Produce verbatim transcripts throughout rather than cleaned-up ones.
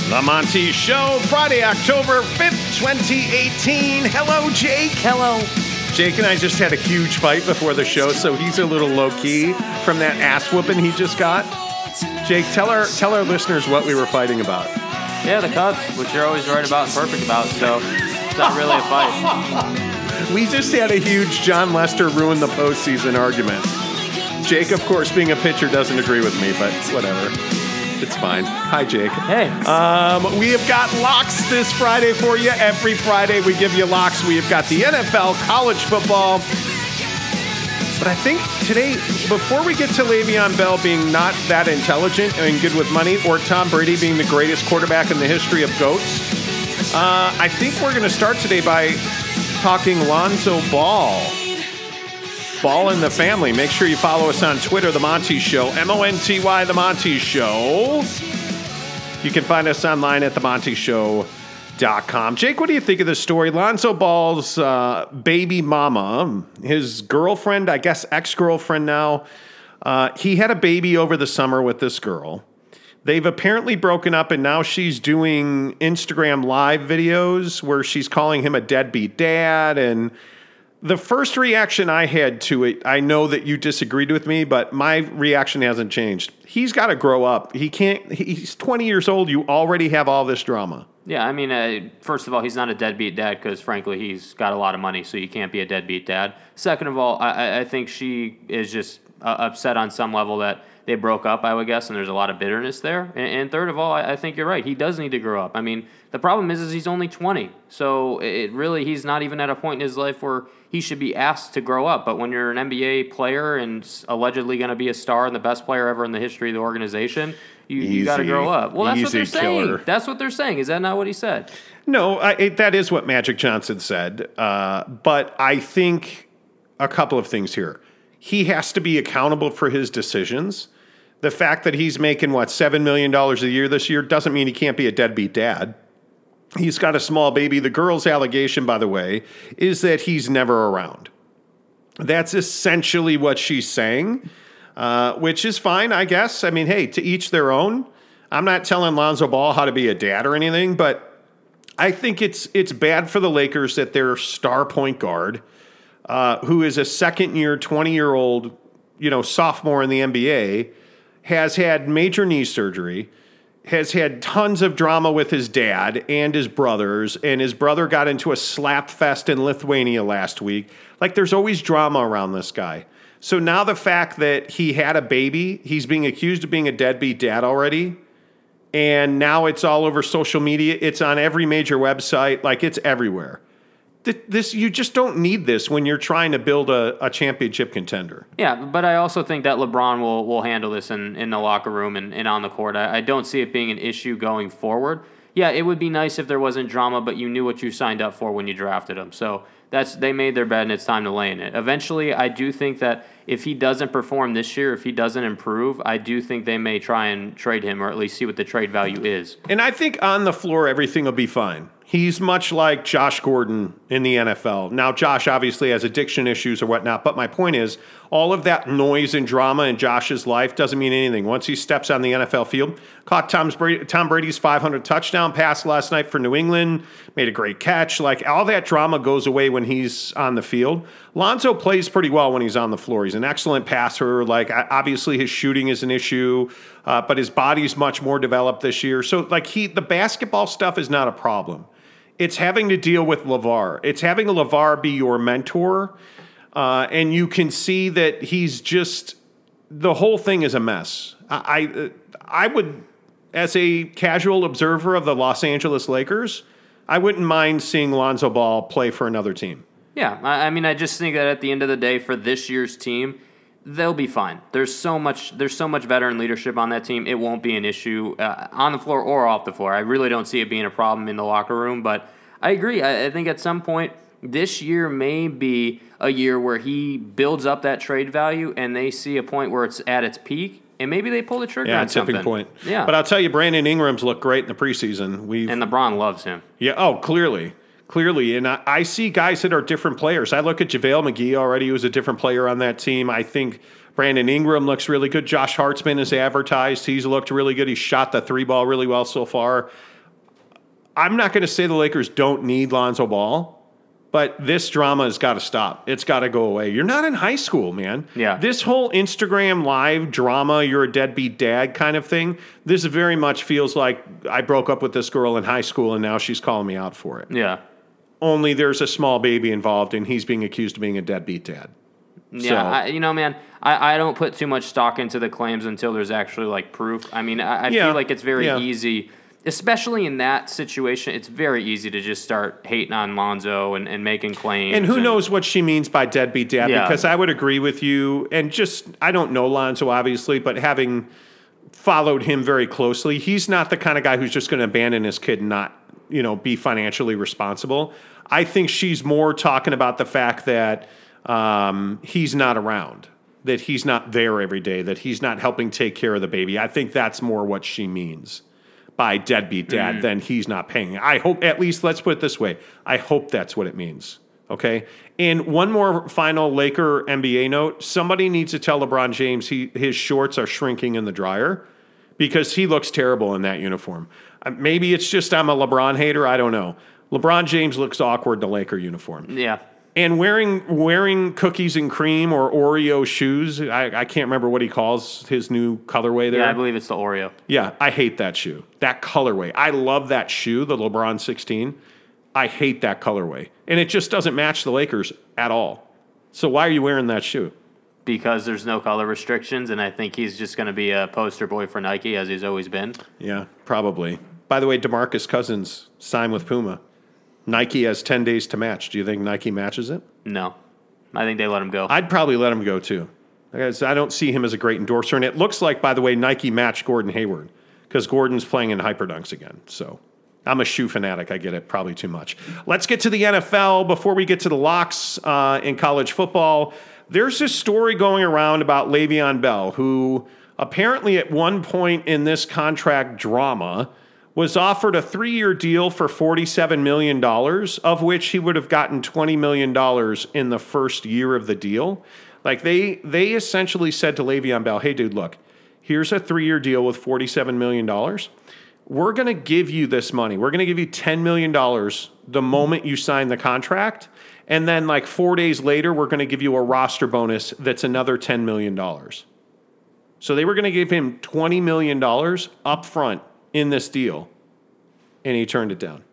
The Monty Show, Friday, October fifth, twenty eighteen. Hello, Jake. Hello. Jake and I just had a huge fight before the show, so he's a little low-key from that ass whooping he just got. Jake, tell our tell our listeners what we were fighting about. Yeah, the Cubs, which you're always right about and perfect about, so it's not really a fight. We just had a huge John Lester ruin the postseason argument. Jake, of course, being a pitcher, doesn't agree with me, but whatever. It's fine. Hi, Jake. Hey. Um, we have got locks this Friday for you. Every Friday we give you locks. We have got the N F L, college football. But I think today, before we get to Le'Veon Bell being not that intelligent and good with money, or Tom Brady being the greatest quarterback in the history of GOATs, uh, I think we're going to start today by talking Lonzo Ball. Ball in the family. Make sure you follow us on Twitter, The Monty Show, M O N T Y, The Monty Show. You can find us online at the monty show dot com. Jake, what do you think of this story? Lonzo Ball's uh, baby mama, his girlfriend, I guess ex-girlfriend now, uh, he had a baby over the summer with this girl. They've apparently broken up, and now she's doing Instagram live videos where she's calling him a deadbeat dad. And the first reaction I had to it, I know that you disagreed with me, but my reaction hasn't changed. He's got to grow up. He can't. He's twenty years old. You already have all this drama. Yeah, I mean, uh, first of all, he's not a deadbeat dad because, frankly, he's got a lot of money, so you can't be a deadbeat dad. Second of all, I, I think she is just uh, upset on some level that they broke up, I would guess, and there's a lot of bitterness there. And, and third of all, I, I think you're right. He does need to grow up. I mean, the problem is, is he's only twenty, so it really he's not even at a point in his life where he should be asked to grow up. But when you're an N B A player and allegedly going to be a star and the best player ever in the history of the organization, you, you got to grow up. Well, that's what they're saying. Killer. That's what they're saying. Is that not what he said? No, I, it, that is what Magic Johnson said. Uh, but I think a couple of things here. He has to be accountable for his decisions. The fact that he's making, what, seven million dollars a year this year doesn't mean he can't be a deadbeat dad. He's got a small baby. The girl's allegation, by the way, is that he's never around. That's essentially what she's saying, uh, which is fine, I guess. I mean, hey, to each their own. I'm not telling Lonzo Ball how to be a dad or anything, but I think it's it's bad for the Lakers that their star point guard, uh, who is a second-year, twenty-year-old, you know, sophomore in the N B A, has had major knee surgery, has had tons of drama with his dad and his brothers, and his brother got into a slap fest in Lithuania last week. Like, there's always drama around this guy. So now the fact that he had a baby, he's being accused of being a deadbeat dad already, and now it's all over social media. It's on every major website. Like, it's everywhere. This you just don't need this when you're trying to build a, a championship contender. Yeah, but I also think that LeBron will will handle this in, in the locker room and, and on the court. I, I don't see it being an issue going forward. Yeah, it would be nice if there wasn't drama, but you knew what you signed up for when you drafted him. So that's they made their bed and it's time to lay in it. Eventually, I do think that if he doesn't perform this year, if he doesn't improve, I do think they may try and trade him or at least see what the trade value is. And I think on the floor, everything will be fine. He's much like Josh Gordon in the N F L. Now, Josh obviously has addiction issues or whatnot, but my point is, all of that noise and drama in Josh's life doesn't mean anything. Once he steps on the N F L field, caught Tom's Brady, Tom Brady's five hundred touchdown pass last night for New England, made a great catch. Like, all that drama goes away when he's on the field. Lonzo plays pretty well when he's on the floor. He's an excellent passer. Like, obviously his shooting is an issue, uh, but his body's much more developed this year. So, like, he the basketball stuff is not a problem. It's having to deal with LeVar. It's having LeVar be your mentor, uh, and you can see that he's just the whole thing is a mess. I, I I would, as a casual observer of the Los Angeles Lakers, I wouldn't mind seeing Lonzo Ball play for another team. Yeah, I, I mean, I just think that at the end of the day, for this year's team, they'll be fine. There's so much there's so much veteran leadership on that team. It won't be an issue uh, on the floor or off the floor. I really don't see it being a problem in the locker room, but I agree. I, I think at some point this year may be a year where he builds up that trade value and they see a point where it's at its peak, and maybe they pull the trigger yeah, on something. Yeah, tipping point. Yeah. But I'll tell you, Brandon Ingram's looked great in the preseason. We've, and LeBron loves him. Yeah, oh, clearly. Clearly, and I, I see guys that are different players. I look at JaVale McGee already, who's a different player on that team. I think Brandon Ingram looks really good. Josh Hartman is advertised. He's looked really good. He's shot the three ball really well so far. I'm not going to say the Lakers don't need Lonzo Ball, but this drama has got to stop. It's got to go away. You're not in high school, man. Yeah. This whole Instagram live drama, you're a deadbeat dad kind of thing, this very much feels like I broke up with this girl in high school and now she's calling me out for it. Yeah. Only there's a small baby involved and he's being accused of being a deadbeat dad. Yeah, So- I, you know, man, I, I don't put too much stock into the claims until there's actually, like, proof. I mean, I, I Yeah. feel like it's very Yeah. easy, especially in that situation, it's very easy to just start hating on Lonzo and, and making claims. And who knows what she means by deadbeat dad, Yeah. because I would agree with you. And just, I don't know Lonzo, obviously, but having followed him very closely, he's not the kind of guy who's just going to abandon his kid and not, you know, be financially responsible. I think she's more talking about the fact that um, he's not around, that he's not there every day, that he's not helping take care of the baby. I think that's more what she means by deadbeat dad Mm-hmm. than he's not paying. I hope, at least let's put it this way, I hope that's what it means. Okay? And one more final Laker N B A note. Somebody needs to tell LeBron James he, his shorts are shrinking in the dryer because he looks terrible in that uniform. Uh, maybe it's just I'm a LeBron hater. I don't know. LeBron James looks awkward in the Laker uniform. Yeah. And wearing wearing cookies and cream or Oreo shoes, I, I can't remember what he calls his new colorway there. Yeah, I believe it's the Oreo. Yeah, I hate that shoe. That colorway. I love that shoe, the LeBron sixteen. I hate that colorway. And it just doesn't match the Lakers at all. So why are you wearing that shoe? Because there's no color restrictions, and I think he's just going to be a poster boy for Nike, as he's always been. Yeah, probably. By the way, DeMarcus Cousins signed with Puma. Nike has ten days to match. Do you think Nike matches it? No. I think they let him go. I'd probably let him go too. Because I don't see him as a great endorser. And it looks like, by the way, Nike matched Gordon Hayward because Gordon's playing in Hyperdunks again. So I'm a shoe fanatic. I get it probably too much. Let's get to the N F L before we get to the locks uh, in college football. There's this story going around about Le'Veon Bell, who apparently at one point in this contract drama was offered a three-year deal for forty-seven million dollars, of which he would have gotten twenty million dollars in the first year of the deal. Like they they essentially said to Le'Veon Bell, hey, dude, look, here's a three-year deal with forty-seven million dollars. We're going to give you this money. We're going to give you ten million dollars the moment you sign the contract. And then like four days later, we're going to give you a roster bonus that's another ten million dollars. So they were going to give him twenty million dollars up front in this deal, and he turned it down.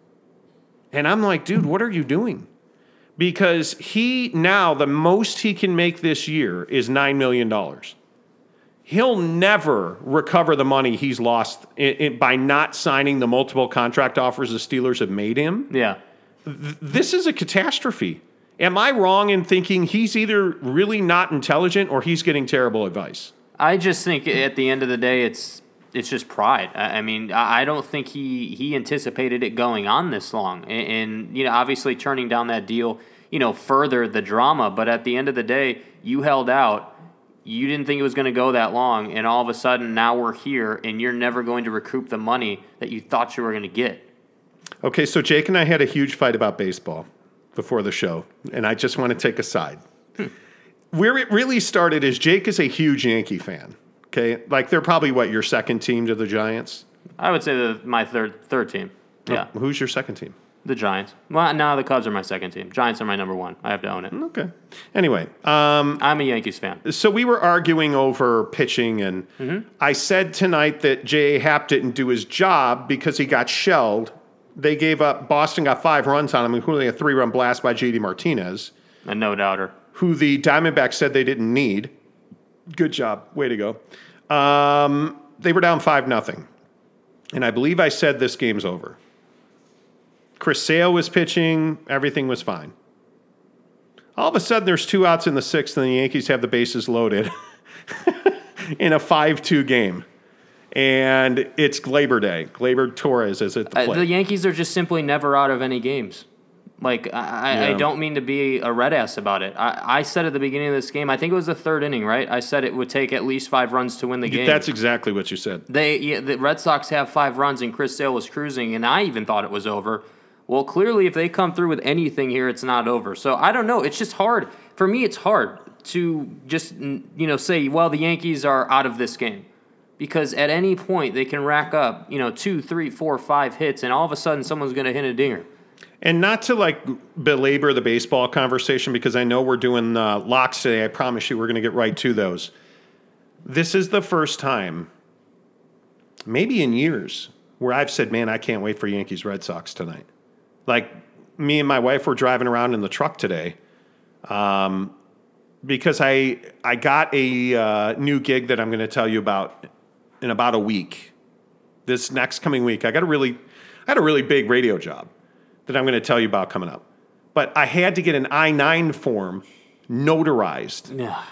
And I'm like, dude, what are you doing? Because he now, the most he can make this year is nine million dollars. He'll never recover the money he's lost in, in, by not signing the multiple contract offers the Steelers have made him. yeah. Th- this is a catastrophe. Am I wrong in thinking he's either really not intelligent or he's getting terrible advice? I just think at the end of the day, it's it's just pride. I I mean, I I don't think he, he anticipated it going on this long. And, and, you know, obviously turning down that deal, you know, furthered the drama. But at the end of the day, you held out. You didn't think it was going to go that long. And all of a sudden, now we're here, and you're never going to recoup the money that you thought you were going to get. Okay, so Jake and I had a huge fight about baseball before the show, and I just want to take a side. Where it really started is Jake is a huge Yankee fan. Okay, like they're probably what, your second team to the Giants? I would say the, my third third team. Yeah, Oh, who's your second team? the Giants. Well, now the Cubs are my second team. Giants are my number one. I have to own it. Okay. Anyway, um, I'm a Yankees fan. so we were arguing over pitching, and Mm-hmm. I said tonight that J A. Happ didn't do his job because he got shelled. They gave up, Boston got five runs on him, including a three-run blast by J D Martinez, A no doubter. who the Diamondbacks said they didn't need. Good job. Way to go. Um, they were down five nothing. And I believe I said this game's over. Chris Sale was pitching. Everything was fine. All of a sudden, there's two outs in the sixth, and the Yankees have the bases loaded in a five two game. And it's Gleyber Day. Gleyber Torres is at the Uh, plate. the Yankees are just simply never out of any games. Like, I, I, I Yeah. don't mean to be a red ass about it. I, I said at the beginning of this game, I think it was the third inning, right? I said it would take at least five runs to win the game. That's exactly what you said. They yeah, the Red Sox have five runs, and Chris Sale was cruising, and I even thought it was over. Well, clearly, if they come through with anything here, it's not over. So I don't know. It's just hard for me. It's hard to just you know say, well, the Yankees are out of this game because at any point they can rack up, you know, two, three, four, five hits, and all of a sudden someone's going to hit a dinger. And not to like belabor the baseball conversation, because I know we're doing uh, locks today. I promise you we're going to get right to those. This is the first time, maybe in years, where I've said, man, I can't wait for Yankees Red Sox tonight. Like, me and my wife were driving around in the truck today um, because I I got a uh, new gig that I'm going to tell you about in about a week. This next coming week, I got a really, I had a really big radio job that I'm going to tell you about coming up. But I had to get an I nine form notarized. Yeah.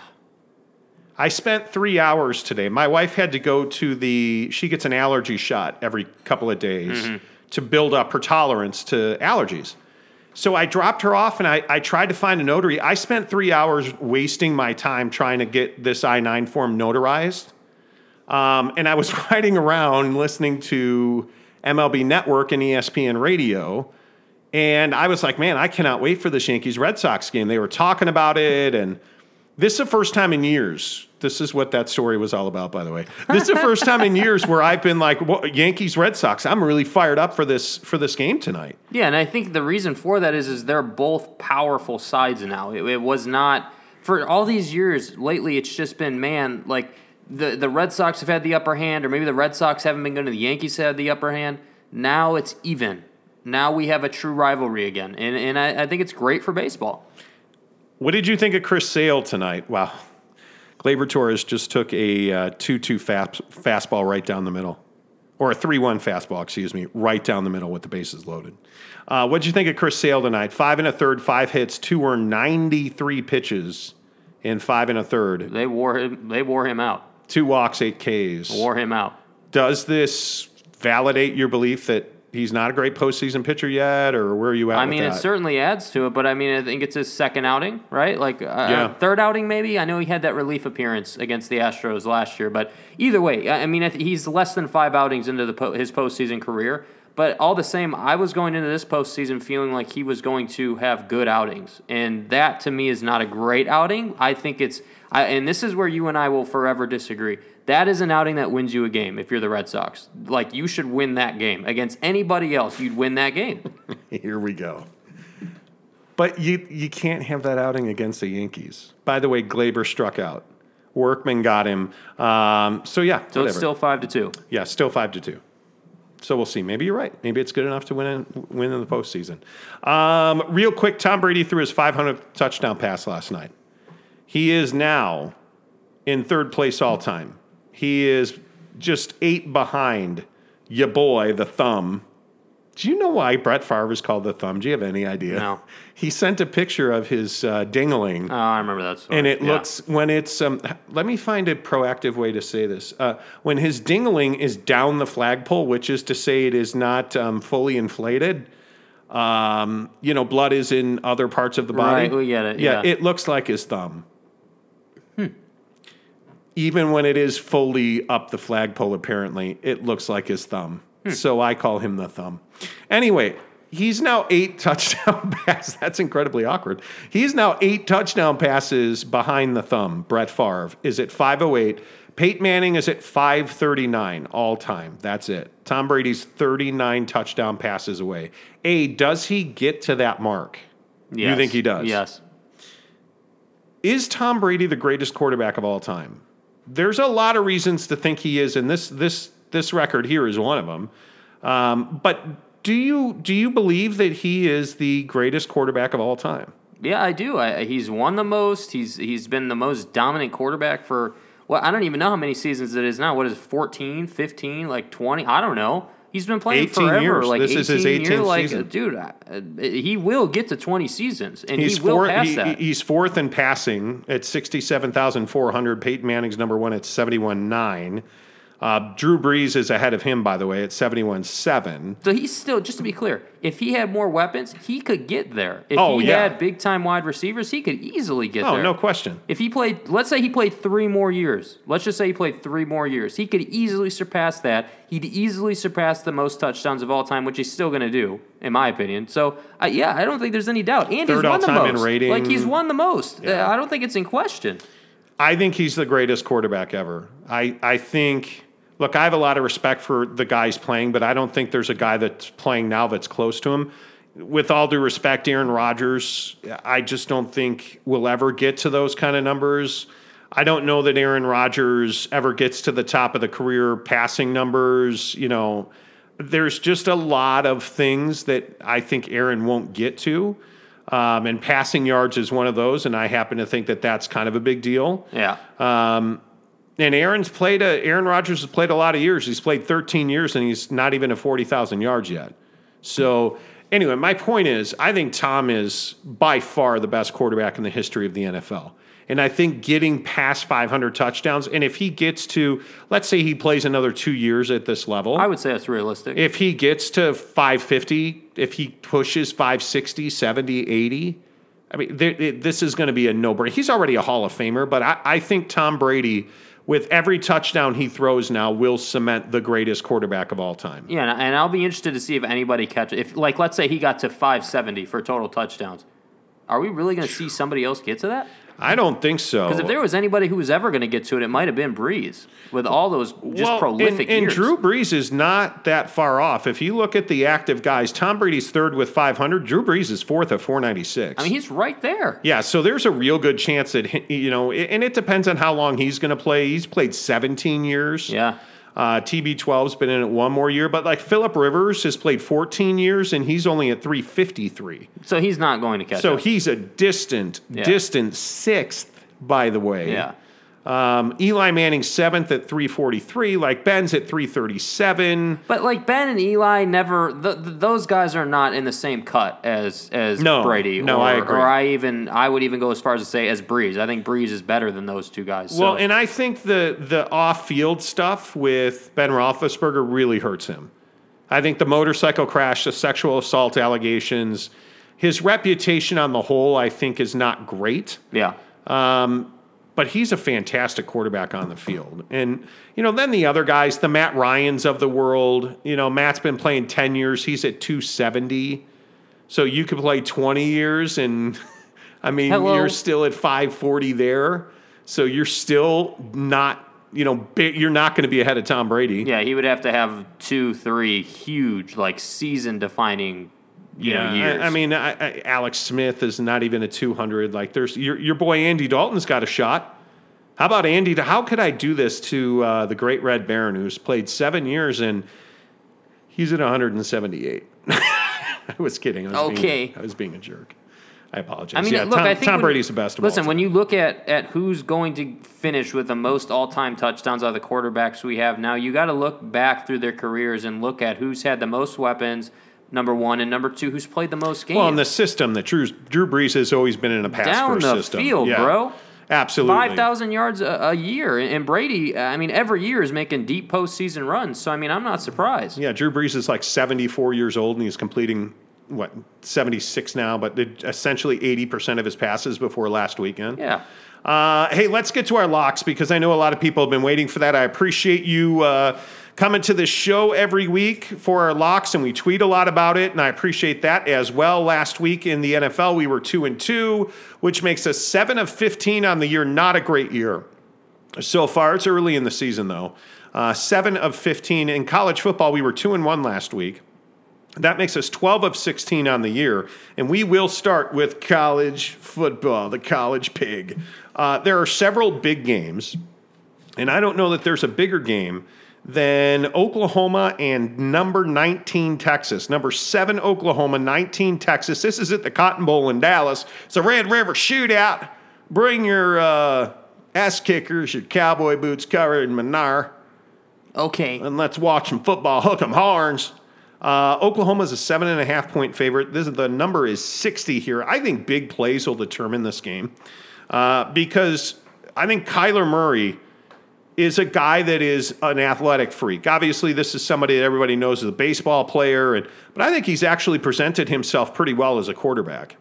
I spent three hours today. My wife had to go to the, she gets an allergy shot every couple of days mm-hmm. to build up her tolerance to allergies. So I dropped her off and I, I tried to find a notary. I spent three hours wasting my time trying to get this I nine form notarized. Um, and I was riding around listening to M L B Network and E S P N Radio. And I was like, man, I cannot wait for this Yankees Red Sox game. They were talking about it. And this is the first time in years. This is what that story was all about, by the way. This is the first time in years where I've been like, well, Yankees Red Sox. I'm really fired up for this for this game tonight. Yeah, and I think the reason for that is is they're both powerful sides now. It, it was not for all these years lately. It's just been, man, like the the Red Sox have had the upper hand, or maybe the Red Sox haven't been good and the Yankees have had the upper hand. Now it's even. Now we have a true rivalry again, and and I, I think it's great for baseball. What did you think of Chris Sale tonight? Wow. Gleyber Torres just took a uh, two two fast, fastball right down the middle. Or a three one fastball, excuse me, right down the middle with the bases loaded. Uh, what did you think of Chris Sale tonight? Five and a third, five hits, two or ninety-three pitches in five and a third. They wore him, they wore him out. Two walks, eight Ks. Wore him out. Does this validate your belief that he's not a great postseason pitcher yet, or where are you at I with mean, that? it certainly adds to it, but I mean, I think it's his second outing, right? Like, uh, yeah. third outing maybe? I know he had that relief appearance against the Astros last year, but either way, I mean, he's less than five outings into the po- his postseason career, but all the same, I was going into this postseason feeling like he was going to have good outings, and that to me is not a great outing. I think it's, I, and this is where you and I will forever disagree. That is an outing that wins you a game if you're the Red Sox. Like, you should win that game. Against anybody else, you'd win that game. Here we go. But you you can't have that outing against the Yankees. By the way, Gleyber struck out. Workman got him. Um, so, yeah, So whatever. it's still five to two. Yeah, still five to two. So we'll see. Maybe you're right. Maybe it's good enough to win in, win in the postseason. Um, real quick, Tom Brady threw his five hundredth touchdown pass last night. He is now in third place all time. He is just eight behind ya boy, the Thumb. Do you know why Brett Favre is called the Thumb? Do you have any idea? No. He sent a picture of his uh, dingling. Oh, I remember that story. And it Yeah. looks, when it's, um, let me find a proactive way to say this. Uh, when his dingling is down the flagpole, which is to say it is not um, fully inflated, um, you know, blood is in other parts of the body. Right, we get it, Yeah, yeah. it looks like his thumb. Even when it is fully up the flagpole, apparently, it looks like his thumb. Hmm. So I call him the Thumb. Anyway, he's now eight touchdown passes. That's incredibly awkward. He's now eight touchdown passes behind the Thumb. Brett Favre is at five oh eight. Peyton Manning is at five thirty-nine all time. That's it. Tom Brady's thirty-nine touchdown passes away. A, does he get to that mark? Yes. You think he does? Yes. Is Tom Brady the greatest quarterback of all time? There's a lot of reasons to think he is, and this this this record here is one of them. Um, but do you do you believe that he is the greatest quarterback of all time? Yeah, I do. I, he's won the most. He's he's been the most dominant quarterback for, well, I don't even know how many seasons it is now. What is it, fourteen, fifteen, like twenty? I don't know. He's been playing eighteen forever. years. Like This is his eighteenth years. Like, season. dude, I, he will get to twenty seasons, and He's he will fourth, pass he- that. He's fourth in passing at sixty-seven thousand four hundred. Peyton Manning's number one at seventy-one nine. Uh, Drew Brees is ahead of him, by the way, at seventy-one seven. So he's still, just to be clear, if he had more weapons, he could get there. If Oh, he yeah. had big-time wide receivers, he could easily get Oh, there. no question. If he played, let's say he played three more years. Let's just say he played three more years. He could easily surpass that. He'd easily surpass the most touchdowns of all time, which he's still going to do, in my opinion. So, uh, yeah, I don't think there's any doubt. And Third he's won the all-time in most. rating. Like, he's won the most. Yeah. Uh, I don't think it's in question. I think he's the greatest quarterback ever. I, I think look, I have a lot of respect for the guys playing, but I don't think there's a guy that's playing now that's close to him. With all due respect, Aaron Rodgers, I just don't think we'll ever get to those kind of numbers. I don't know that Aaron Rodgers ever gets to the top of the career passing numbers. You know, there's just a lot of things that I think Aaron won't get to. Um, and passing yards is one of those, and I happen to think that that's kind of a big deal. Yeah. Um, and Aaron's played a, Aaron Rodgers has played a lot of years. He's played thirteen years, and he's not even at forty thousand yards yet. So anyway, my point is, I think Tom is by far the best quarterback in the history of the N F L. And I think getting past five hundred touchdowns, and if he gets to, let's say he plays another two years at this level. I would say that's realistic. If he gets to five fifty, if he pushes five sixty, seventy, eighty, I mean, there, it, this is going to be a no-brainer. He's already a Hall of Famer, but I, I think Tom Brady, with every touchdown he throws now, will cement the greatest quarterback of all time. Yeah, and I'll be interested to see if anybody catches. If, like, let's say he got to five seventy for total touchdowns. Are we really going to see somebody else get to that? I don't think so. Because if there was anybody who was ever going to get to it, it might have been Breeze with all those just well, prolific and, and years. Drew Brees is not that far off. If you look at the active guys, Tom Brady's third with five hundred. Drew Brees is fourth at four ninety-six. I mean, he's right there. Yeah, so there's a real good chance that, you know, and it depends on how long he's going to play. He's played seventeen years. Yeah. Uh, T B twelve's been in it one more year, but like Phillip Rivers has played fourteen years and he's only at three fifty-three. So he's not going to catch So up. he's a distant, Yeah. distant sixth, by the way. Yeah. Um, Eli Manning seventh at three forty-three. Like Ben's at three thirty-seven. But like Ben and Eli never, th- th- those guys are not in the same cut as as No, Brady. no, or, I agree. Or I even I would even go as far as to say as Breeze. I think Breeze is better than those two guys. Well, so. and I think the the off field stuff with Ben Roethlisberger really hurts him. I think the motorcycle crash, the sexual assault allegations, his reputation on the whole, I think, is not great. yeah. Um, but he's a fantastic quarterback on the field. And, you know, then the other guys, the Matt Ryans of the world, you know, Matt's been playing ten years. He's at two seventy. So you could play twenty years and, I mean, Hello. you're still at five forty there. So you're still not, you know, big, you're not going to be ahead of Tom Brady. Yeah, he would have to have two, three huge, like season-defining, you know, years. I, I mean, I, I, Alex Smith is not even at two hundred. Like, there's your your boy Andy Dalton's got a shot. How about Andy? How could I do this to uh, the Great Red Baron, who's played seven years and he's at one seventy-eight? I was kidding. I was Okay. being, I was being a jerk. I apologize. I mean, yeah, look, Tom, I think Tom when- Brady's the best of Listen, all time. when you look at, at who's going to finish with the most all-time touchdowns out of the quarterbacks we have now, you got to look back through their careers and look at who's had the most weapons, number one, and number two, who's played the most games. Well, in the system that Drew, Drew Brees has always been in a pass Down first the system. field, Yeah. bro. Absolutely. five thousand yards a, a year. And Brady, I mean, every year is making deep postseason runs. So, I mean, I'm not surprised. Yeah, Drew Brees is like seventy-four years old, and he's completing, what, seventy-six now, but did essentially eighty percent of his passes before last weekend. Yeah. Uh, hey, let's get to our locks because I know a lot of people have been waiting for that. I appreciate you uh, coming to the show every week for our locks, and we tweet a lot about it, and I appreciate that as well. Last week in the N F L, we were two and two, which makes us seven of fifteen on the year. Not a great year so far. It's early in the season, though. Uh, seven of fifteen in college football. We were two and one last week. That makes us twelve of sixteen on the year, and we will start with college football, the college pig. Uh, there are several big games, and I don't know that there's a bigger game than Oklahoma and number nineteen Texas. Number seven Oklahoma, nineteen Texas. This is at the Cotton Bowl in Dallas. It's a Red River shootout. Bring your uh, ass kickers, your cowboy boots covered in manar, Okay. and let's watch some football. Hook 'em horns. Uh, Oklahoma's a seven and a half point favorite. This is, the number is sixty here. I think big plays will determine this game uh, because I think Kyler Murray is a guy that is an athletic freak. Obviously, this is somebody that everybody knows as a baseball player, and but I think he's actually presented himself pretty well as a quarterback.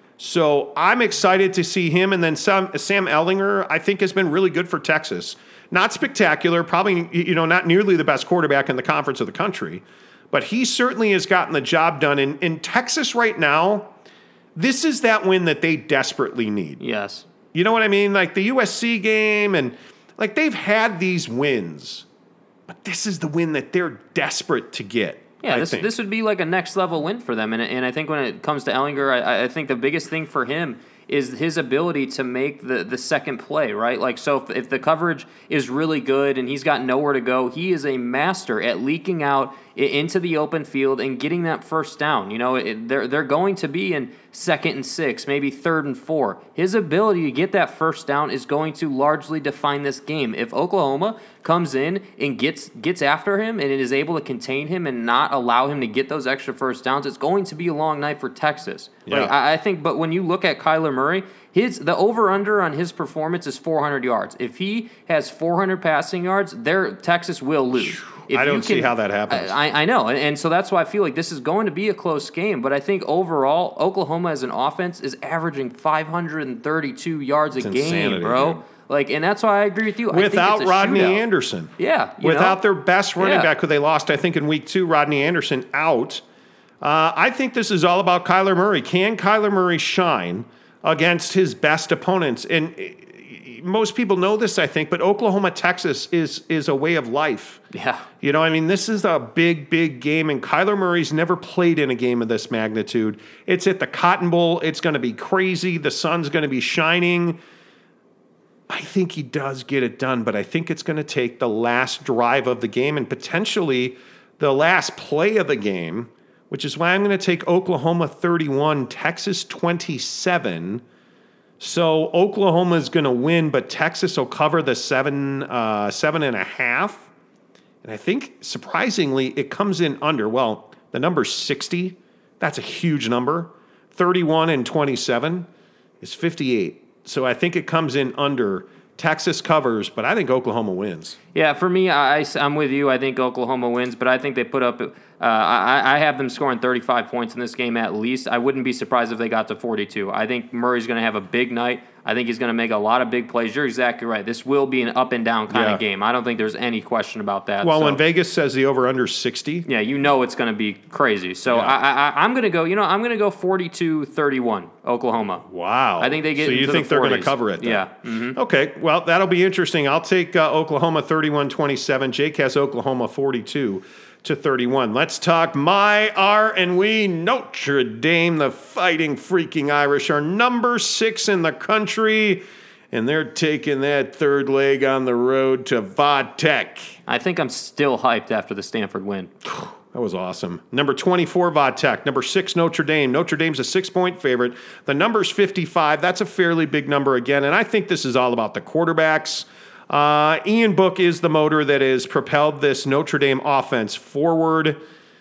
So I'm excited to see him. And then some, Sam Ellinger, I think, has been really good for Texas. Not spectacular, probably you know not nearly the best quarterback in the conference of the country. But he certainly has gotten the job done. In, in Texas right now, this is that win that they desperately need. Yes. You know what I mean? Like the U S C game, and like they've had these wins But this is the win that they're desperate to get. Yeah, I this think. this would be like a next level win for them, and and I think when it comes to Ehlinger, I, I think the biggest thing for him is his ability to make the, the second play, right? Like, so if, if the coverage is really good and he's got nowhere to go, he is a master at leaking out into the open field and getting that first down. You know, it, they're they're going to be in second and six, maybe third and four. His ability to get that first down is going to largely define this game. If Oklahoma comes in and gets gets after him and is able to contain him and not allow him to get those extra first downs, it's going to be a long night for Texas. Yeah. Like, I, I think, but when you look at Kyler Murray, his the over-under on his performance is four hundred yards. If he has four hundred passing yards, there Texas will lose. If I don't you see can- how that happens. I, I know, and, and so that's why I feel like this is going to be a close game. But I think overall, Oklahoma as an offense is averaging five hundred thirty-two yards a It's game, insanity, bro. dude. Like, and that's why I agree with you. I think Without it's a Rodney shootout. Anderson. Yeah. you Without know? their best running Yeah. back, who they lost, I think, in week two, Rodney Anderson out. Uh, I think this is all about Kyler Murray. Can Kyler Murray shine against his best opponents? And uh, most people know this, I think, but Oklahoma, Texas is is a way of life. Yeah. You know, I mean, this is a big, big game, and Kyler Murray's never played in a game of this magnitude. It's at the Cotton Bowl. It's going to be crazy. The sun's going to be shining. I think he does get it done, but I think it's going to take the last drive of the game and potentially the last play of the game, which is why I'm going to take Oklahoma thirty-one, Texas twenty-seven. So Oklahoma is going to win, but Texas will cover the seven, uh, seven and a half. And I think, surprisingly, it comes in under. Well, the number's sixty. That's a huge number. thirty-one and twenty-seven is fifty-eight. So I think it comes in under. Texas covers, but I think Oklahoma wins. Yeah, for me, I, I'm with you. I think Oklahoma wins, but I think they put up. Uh, I, I have them scoring thirty-five points in this game at least. I wouldn't be surprised if they got to forty-two. I think Murray's going to have a big night. I think he's going to make a lot of big plays. You're exactly right. This will be an up and down kind Yeah. of game. I don't think there's any question about that. Well, so. when Vegas says the over-under is sixty, Yeah, you know it's going to be crazy. So Yeah. I, I, I'm going to go. You know, I'm going to go forty-two thirty-one, Oklahoma. wow. I think they get So you into think the they're going to forties. cover it then? Yeah. Mhm. Okay, well, that'll be interesting. I'll take uh, Oklahoma thirty-one twenty-seven. Jake has Oklahoma forty-two to thirty-one. Let's talk my R and we. Notre Dame, the Fighting Freaking Irish, are number six in the country, and they're taking that third leg on the road to Vatech. I think I'm still hyped after the Stanford win. That was awesome. Number twenty-four, Vatech. Number six, Notre Dame. Notre Dame's a six-point favorite. The number's fifty-five. That's a fairly big number again, and I think this is all about the quarterbacks. Uh, Ian Book is the motor that has propelled this Notre Dame offense forward.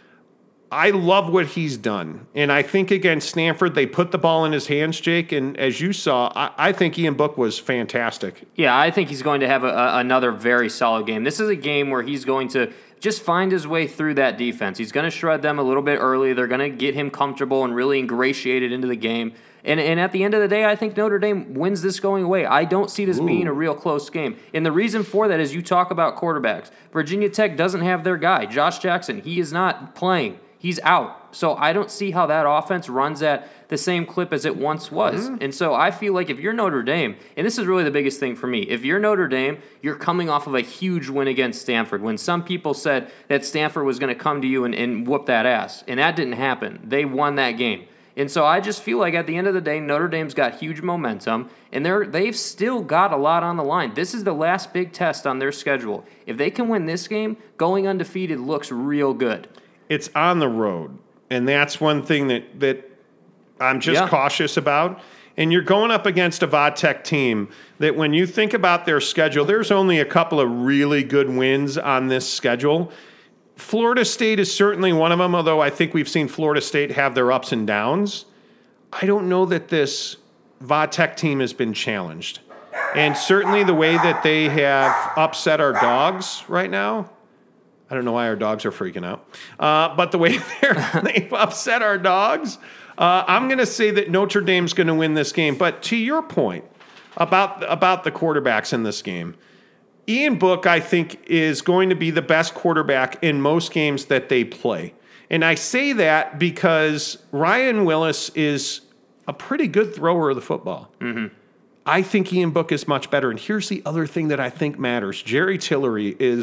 I love what he's done, and I think against Stanford, they put the ball in his hands, Jake, and as you saw, I, I think Ian Book was fantastic. Yeah, I think he's going to have a, a, another very solid game. This is a game where he's going to just find his way through that defense. He's going to shred them a little bit early. They're going to get him comfortable and really ingratiated into the game. And and at the end of the day, I think Notre Dame wins this going away. I don't see this Ooh. being a real close game. And the reason for that is you talk about quarterbacks. Virginia Tech doesn't have their guy, Josh Jackson. He is not playing. He's out. So I don't see how that offense runs at the same clip as it once was. Mm-hmm. And so I feel like if you're Notre Dame, and this is really the biggest thing for me, if you're Notre Dame, you're coming off of a huge win against Stanford. When some people said that Stanford was going to come to you and, and whoop that ass, and that didn't happen. They won that game. And so I just feel like at the end of the day, Notre Dame's got huge momentum, and they're, they've still got a lot on the line. This is the last big test on their schedule. If they can win this game, going undefeated looks real good. It's on the road, and that's one thing that, that I'm just Yeah. cautious about. And you're going up against a Vatech team that when you think about their schedule, there's only a couple of really good wins on this schedule. Florida State is certainly one of them, although I think we've seen Florida State have their ups and downs. I don't know that this Vatech team has been challenged. And certainly the way that they have upset our dogs right now, I don't know why our dogs are freaking out, uh, but the way they're, they've upset our dogs, uh, I'm going to say that Notre Dame's going to win this game. But to your point about, about the quarterbacks in this game, Ian Book, I think, is going to be the best quarterback in most games that they play. And I say that because Ryan Willis is a pretty good thrower of the football. Mm-hmm. I think Ian Book is much better. And here's the other thing that I think matters. Jerry Tillery is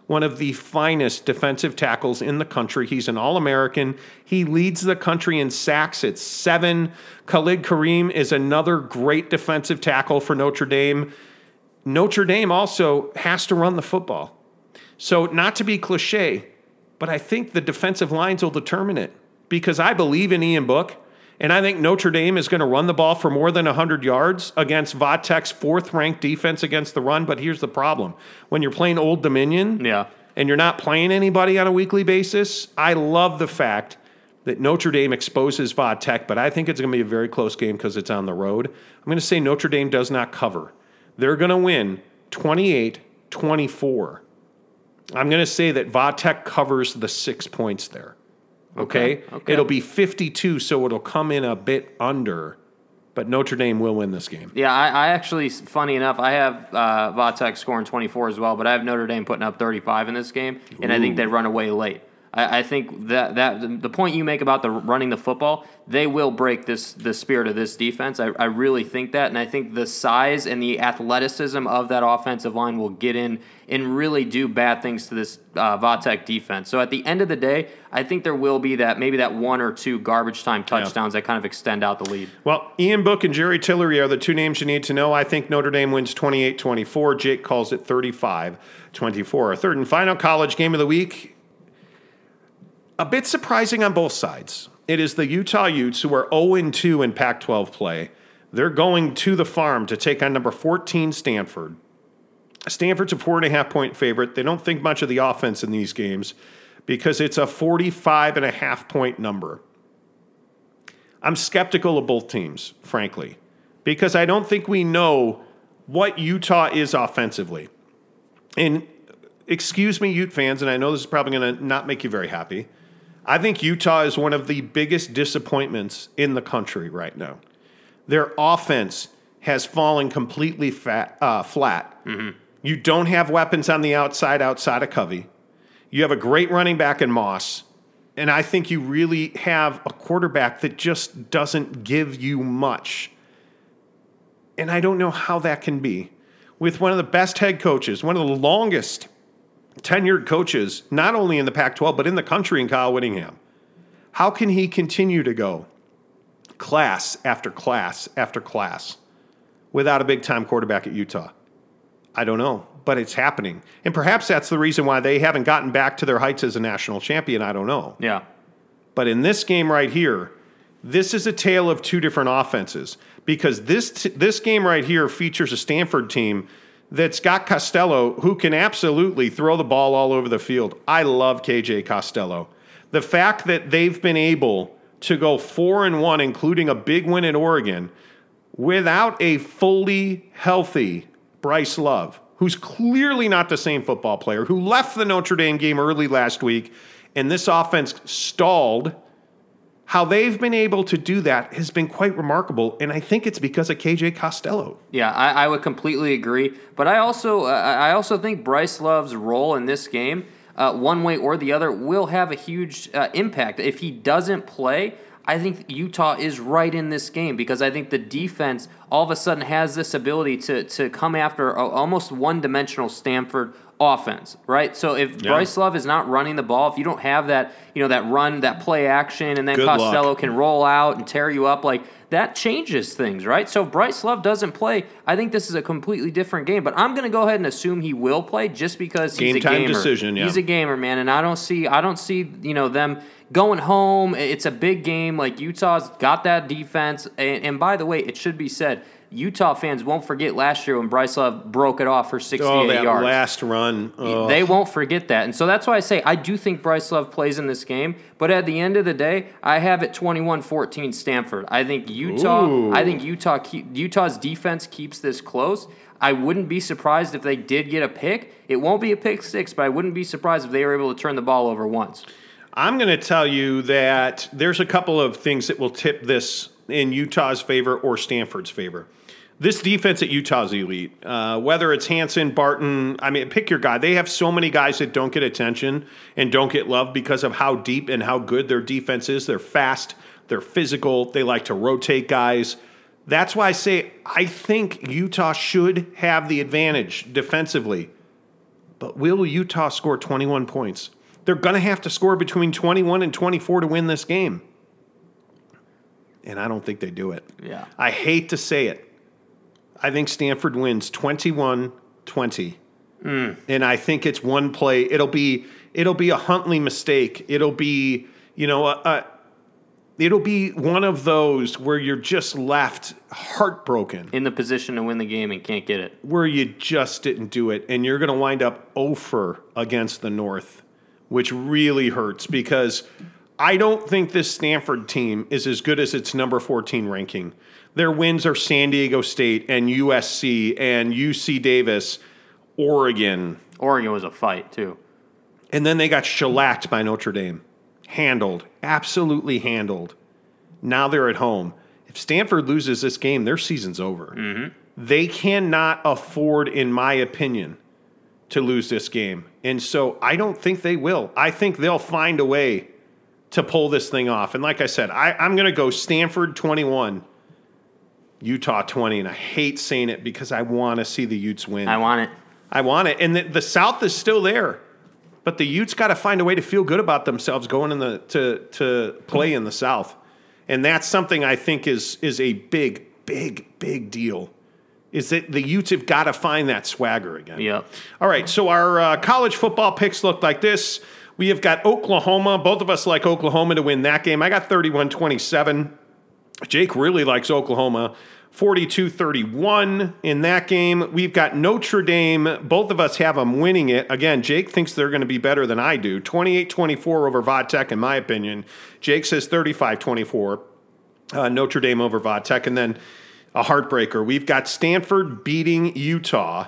one of the finest defensive tackles in the country. He's an All-American. He leads the country in sacks at seven. Khalid Kareem is another great defensive tackle for Notre Dame. Notre Dame also has to run the football. So not to be cliche, but I think the defensive lines will determine it because I believe in Ian Book, and I think Notre Dame is going to run the ball for more than one hundred yards against Vatech's fourth-ranked defense against the run. But here's the problem. When you're playing Old Dominion yeah. and you're not playing anybody on a weekly basis, I love the fact that Notre Dame exposes Vatech, but I think it's going to be a very close game because it's on the road. I'm going to say Notre Dame does not cover. They're going to win twenty-eight twenty-four. I'm going to say that Vatech covers the six points there. Okay? Okay, okay. It'll be fifty-two, so it'll come in a bit under, but Notre Dame will win this game. Yeah, I, I actually, funny enough, I have uh, Vatech scoring twenty-four as well, but I have Notre Dame putting up thirty-five in this game, and Ooh. I think they run away late. I, I think that that the point you make about the running the football, they will break this the spirit of this defense. I, I really think that, and I think the size and the athleticism of that offensive line will get in and really do bad things to this uh, Vatech defense. So at the end of the day, I think there will be that maybe that one or two garbage time touchdowns yeah. that kind of extend out the lead. Well, Ian Book and Jerry Tillery are the two names you need to know. I think Notre Dame wins twenty-eight twenty-four. Jake calls it thirty-five twenty-four. Our third and final college game of the week. A bit surprising on both sides. It is the Utah Utes, who are oh and two in Pac twelve play. They're going to the farm to take on number fourteen Stanford. Stanford's a four and a half point favorite. They don't think much of the offense in these games because it's a forty-five and a half point number. I'm skeptical of both teams, frankly, because I don't think we know what Utah is offensively. And excuse me, Ute fans, and I know this is probably going to not make you very happy. I think Utah is one of the biggest disappointments in the country right now. Their offense has fallen completely fat, uh, flat. Mm-hmm. You don't have weapons on the outside outside of Covey. You have a great running back in Moss. And I think you really have a quarterback that just doesn't give you much. And I don't know how that can be. With one of the best head coaches, one of the longest tenured coaches, not only in the Pac twelve, but in the country in Kyle Whittingham. How can he continue to go class after class after class without a big-time quarterback at Utah? I don't know, but it's happening. And perhaps that's the reason why they haven't gotten back to their heights as a national champion. I don't know. Yeah. But in this game right here, this is a tale of two different offenses because this t- this game right here features a Stanford team that's got Costello, who can absolutely throw the ball all over the field. I love K J Costello. The fact that they've been able to go four and one, including a big win at Oregon, without a fully healthy Bryce Love, who's clearly not the same football player, who left the Notre Dame game early last week, and this offense stalled. How they've been able to do that has been quite remarkable, and I think it's because of K J Costello. Yeah, I, I would completely agree. But I also, uh, I also think Bryce Love's role in this game, uh, one way or the other, will have a huge uh, impact. If he doesn't play, I think Utah is right in this game because I think the defense all of a sudden has this ability to to come after a, almost one-dimensional Stanford offense, right? So if yeah. Bryce Love is not running the ball, if you don't have that, you know, that run, that play action, and then Good Costello luck. can roll out and tear you up, like that changes things, right? So if Bryce Love doesn't play, I think this is a completely different game. But I'm going to go ahead and assume he will play just because he's game a time gamer. decision. Yeah. He's a gamer, man, and I don't see, I don't see, you know, them going home. It's a big game. Like Utah's got that defense, and, and by the way, it should be said, Utah fans won't forget last year when Bryce Love broke it off for sixty-eight oh, that yards. last run. Oh. They won't forget that. And so that's why I say I do think Bryce Love plays in this game. But at the end of the day, I have it twenty-one fourteen Stanford. I think Utah Ooh. I think Utah keep, Utah's defense keeps this close. I wouldn't be surprised if they did get a pick. It won't be a pick six, but I wouldn't be surprised if they were able to turn the ball over once. I'm going to tell you that there's a couple of things that will tip this in Utah's favor or Stanford's favor. This defense at Utah's elite. Uh, whether it's Hansen, Barton, I mean, pick your guy. They have so many guys that don't get attention and don't get love because of how deep and how good their defense is. They're fast. They're physical. They like to rotate guys. That's why I say I think Utah should have the advantage defensively. But will Utah score twenty-one points? They're going to have to score between twenty-one and twenty-four to win this game. And I don't think they do it. Yeah. I hate to say it. I think Stanford wins twenty-one twenty. Mm. And I think it's one play. It'll be it'll be a Huntley mistake. It'll be, you know, a, a It'll be one of those where you're just left heartbroken. In the position to win the game and can't get it. Where you just didn't do it. And you're going to wind up oh for against the North, which really hurts because I don't think this Stanford team is as good as its number fourteen ranking. Their wins are San Diego State and U S C and U C Davis, Oregon. Oregon was a fight, too. And then they got shellacked by Notre Dame. Handled, absolutely handled. Now they're at home. If Stanford loses this game, their season's over. Mm-hmm. They cannot afford, in my opinion, to lose this game. And so I don't think they will. I think they'll find a way to pull this thing off. And like I said, I, I'm going to go Stanford twenty-one, Utah twenty. And I hate saying it because I want to see the Utes win. I want it. I want it. And the, the South is still there. But the Utes got to find a way to feel good about themselves going in the to to play in the South, and that's something I think is is a big, big, big deal. Is that the Utes have got to find that swagger again? Yep. All right. So our uh, college football picks look like this. We have got Oklahoma. Both of us like Oklahoma to win that game. I got thirty-one twenty-seven. Jake really likes Oklahoma. forty-two thirty-one in that game. We've got Notre Dame. Both of us have them winning it. Again, Jake thinks they're going to be better than I do. twenty-eight twenty-four over Vodtech, in my opinion. Jake says thirty-five twenty-four. Uh, Notre Dame over Vodtech. And then a heartbreaker. We've got Stanford beating Utah.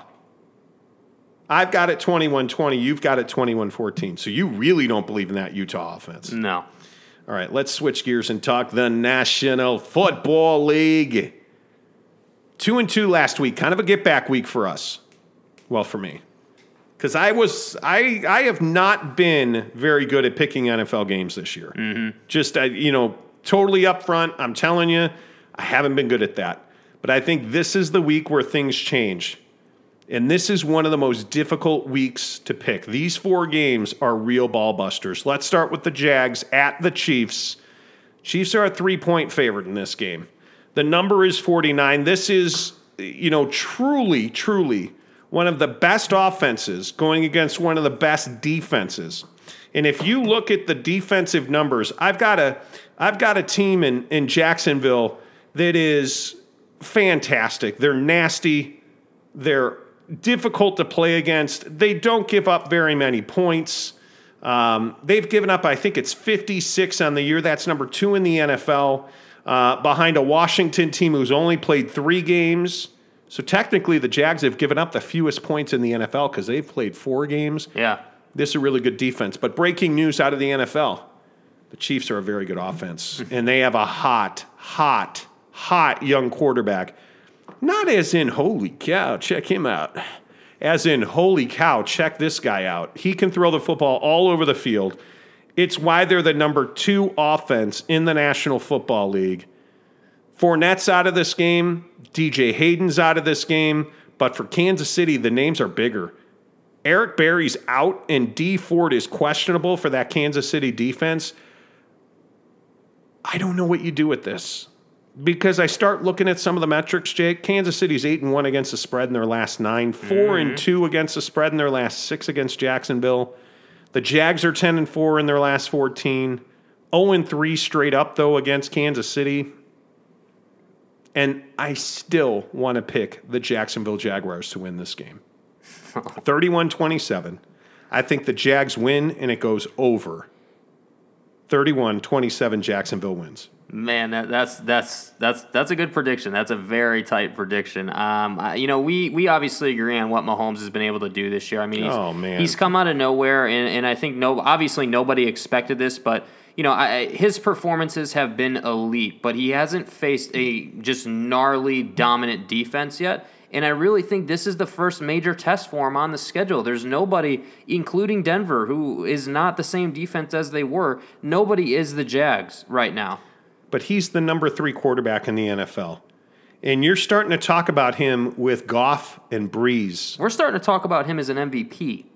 I've got it twenty-one twenty. You've got it twenty-one fourteen. So you really don't believe in that Utah offense. No. All right, let's switch gears and talk the National Football League. Two and two last week, kind of a get-back week for us. Well, for me. Because I was, I I have not been very good at picking N F L games this year. Mm-hmm. Just, I, you know, totally upfront, I'm telling you, I haven't been good at that. But I think this is the week where things change. And this is one of the most difficult weeks to pick. These four games are real ball busters. Let's start with the Jags at the Chiefs. Chiefs are a three-point favorite in this game. The number is forty-nine. This is, you know, truly, truly one of the best offenses going against one of the best defenses. And if you look at the defensive numbers, I've got a, I've got a team in, in Jacksonville that is fantastic. They're nasty. They're difficult to play against. They don't give up very many points. Um, they've given up, I think it's fifty-six on the year. That's number two in the N F L. Uh, behind a Washington team who's only played three games. So technically the Jags have given up the fewest points in the N F L because they've played four games. Yeah. This is a really good defense. But breaking news out of the N F L, the Chiefs are a very good offense. And they have a hot, hot, hot young quarterback. Not as in, holy cow, check him out. As in, holy cow, check this guy out. He can throw the football all over the field. It's why they're the number two offense in the National Football League. Fournette's out of this game. D J Hayden's out of this game. But for Kansas City, the names are bigger. Eric Berry's out, and Dee Ford is questionable for that Kansas City defense. I don't know what you do with this. Because I start looking at some of the metrics, Jake. Kansas City's eight and one against the spread in their last nine. four and two against the spread in their last six against Jacksonville. The Jags are ten and four in their last fourteen. oh and three straight up, though, against Kansas City. And I still want to pick the Jacksonville Jaguars to win this game. thirty-one twenty-seven. I think the Jags win, and it goes over. thirty-one twenty-seven, Jacksonville wins. Man, that, that's that's that's that's a good prediction. That's a very tight prediction. Um, I, you know, we we obviously agree on what Mahomes has been able to do this year. I mean, he's, oh, man. he's come out of nowhere, and, and I think no, obviously nobody expected this, but you know, I, his performances have been elite, but he hasn't faced a just gnarly dominant defense yet. And I really think this is the first major test for him on the schedule. There's nobody, including Denver, who is not the same defense as they were. Nobody is the Jags right now. But he's the number three quarterback in the N F L. And you're starting to talk about him with Goff and Breeze. We're starting to talk about him as an M V P.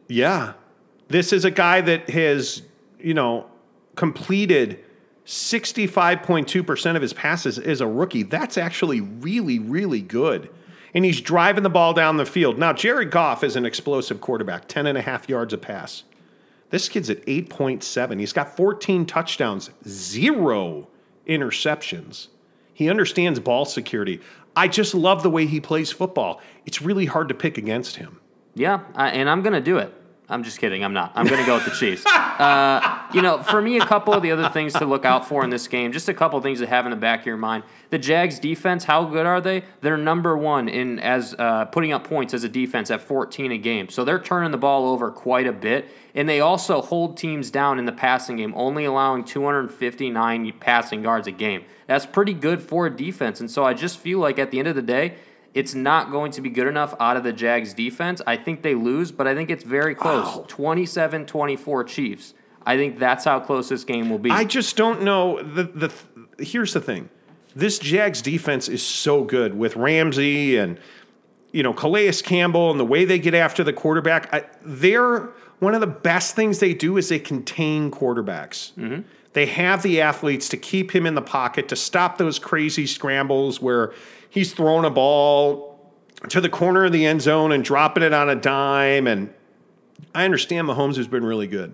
Yeah. This is a guy that has, you know, completed sixty-five point two percent of his passes as a rookie. That's actually really, really good. And he's driving the ball down the field. Now, Jared Goff is an explosive quarterback, ten and a half yards a pass. This kid's at eight point seven. He's got fourteen touchdowns, zero interceptions. He understands ball security. I just love the way he plays football. It's really hard to pick against him. Yeah, I, and I'm going to do it. I'm just kidding. I'm not. I'm going to go with the Chiefs. Uh, you know, for me, a couple of the other things to look out for in this game, just a couple of things to have in the back of your mind. The Jags defense, how good are they? They're number one in as uh, putting up points as a defense at fourteen a game. So they're turning the ball over quite a bit. And they also hold teams down in the passing game, only allowing two hundred fifty-nine passing yards a game. That's pretty good for a defense. And so I just feel like at the end of the day, it's not going to be good enough out of the Jags defense. I think they lose, but I think it's very close. twenty-seven twenty-four Chiefs. I think that's how close this game will be. I just don't know. The, the Here's the thing. This Jags defense is so good with Ramsey and, you know, Calais Campbell and the way they get after the quarterback. I, they're one of the best things they do is they contain quarterbacks. Mm-hmm. They have the athletes to keep him in the pocket, to stop those crazy scrambles where he's throwing a ball to the corner of the end zone and dropping it on a dime. And I understand Mahomes has been really good.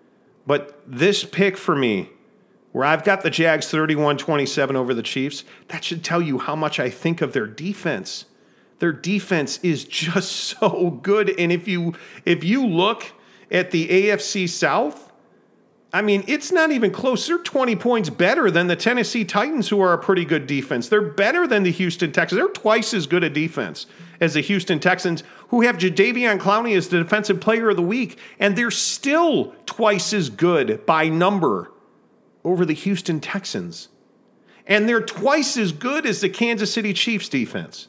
But this pick for me, where I've got the Jags thirty-one twenty-seven over the Chiefs, that should tell you how much I think of their defense. Their defense is just so good. And if you if you look at the A F C South, I mean, it's not even close. They're twenty points better than the Tennessee Titans, who are a pretty good defense. They're better than the Houston Texans. They're twice as good a defense as the Houston Texans, who have Jadeveon Clowney as the Defensive Player of the Week, and they're still twice as good by number over the Houston Texans. And they're twice as good as the Kansas City Chiefs defense.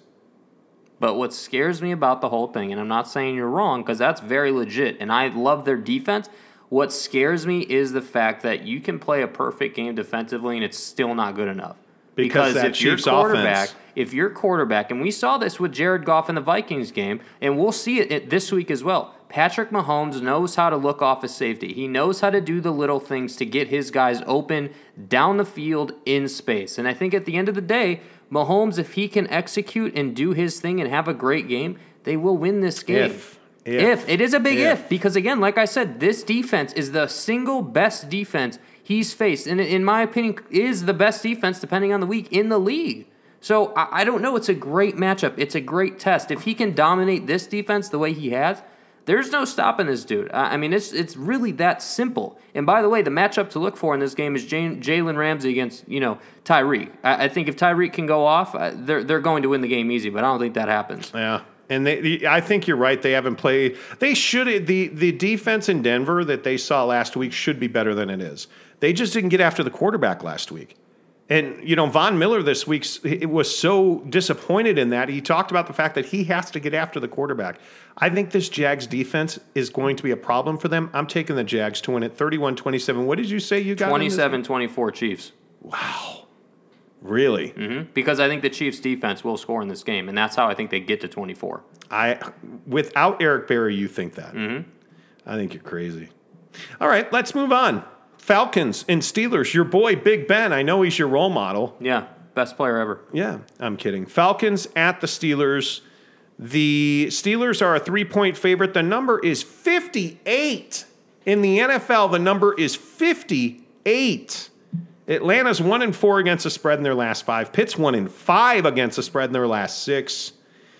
But what scares me about the whole thing, and I'm not saying you're wrong, because that's very legit, and I love their defense. What scares me is the fact that you can play a perfect game defensively and it's still not good enough. Because, because if your quarterback, offense. if your quarterback, and we saw this with Jared Goff in the Vikings game, and we'll see it this week as well. Patrick Mahomes knows how to look off a safety. He knows how to do the little things to get his guys open down the field in space. And I think at the end of the day, Mahomes, if he can execute and do his thing and have a great game, they will win this game. If. If. if. It is a big if. if. Because, again, like I said, this defense is the single best defense he's faced. And in my opinion, is the best defense, depending on the week, in the league. So I, I don't know. It's a great matchup. It's a great test. If he can dominate this defense the way he has, there's no stopping this dude. I mean, it's it's really that simple. And by the way, the matchup to look for in this game is Jalen Ramsey against, you know, Tyreek. I, I think if Tyreek can go off, they're they're going to win the game easy, but I don't think that happens. Yeah. And they, I think you're right. They haven't played. They should. The the defense in Denver that they saw last week should be better than it is. They just didn't get after the quarterback last week. And, you know, Von Miller this week it was so disappointed in that. He talked about the fact that he has to get after the quarterback. I think this Jags defense is going to be a problem for them. I'm taking the Jags to win it thirty-one twenty-seven. What did you say you got? twenty-seven twenty-four Chiefs. Wow. Really? Mm-hmm. Because I think the Chiefs defense will score in this game, and that's how I think they get to twenty-four. I, without Eric Berry, you think that. Mm-hmm. I think you're crazy. All right, let's move on. Falcons and Steelers. Your boy, Big Ben. I know he's your role model. Yeah, best player ever. Yeah, I'm kidding. Falcons at the Steelers. The Steelers are a three-point favorite. The number is fifty-eight. In the N F L, the number is fifty-eight. Atlanta's one and four against the spread in their last five. Pitt's one and five against the spread in their last six.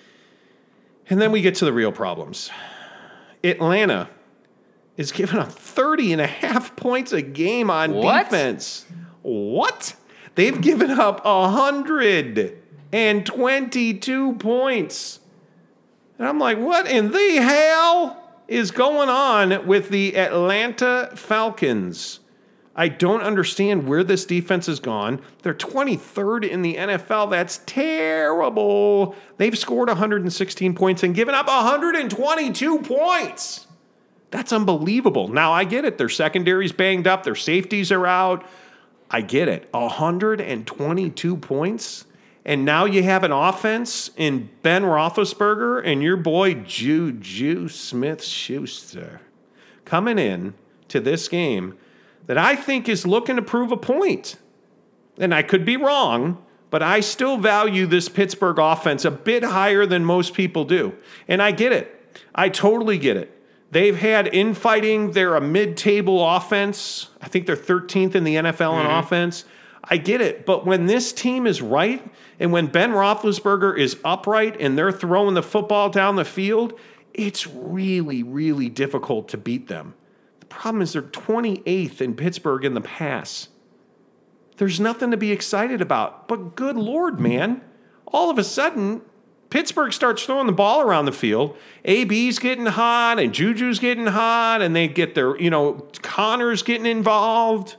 And then we get to the real problems. Atlanta is giving up thirty and a half points a game on what? defense. What? They've given up one hundred twenty-two points. And I'm like, what in the hell is going on with the Atlanta Falcons? I don't understand where this defense has gone. They're twenty-third in the N F L. That's terrible. They've scored one hundred sixteen points and given up one hundred twenty-two points. That's unbelievable. Now, I get it. Their secondary's banged up. Their safeties are out. I get it. one hundred twenty-two points. And now you have an offense in Ben Roethlisberger and your boy Juju Smith-Schuster coming in to this game that I think is looking to prove a point. And I could be wrong, but I still value this Pittsburgh offense a bit higher than most people do. And I get it. I totally get it. They've had infighting. They're a mid-table offense. I think they're thirteenth in the N F L mm-hmm. in offense. I get it. But when this team is right and when Ben Roethlisberger is upright and they're throwing the football down the field, it's really, really difficult to beat them. The problem is they're twenty-eighth in Pittsburgh in the pass. There's nothing to be excited about. But good Lord, man, all of a sudden, Pittsburgh starts throwing the ball around the field. A B's getting hot and Juju's getting hot and they get their, you know, Connor's getting involved.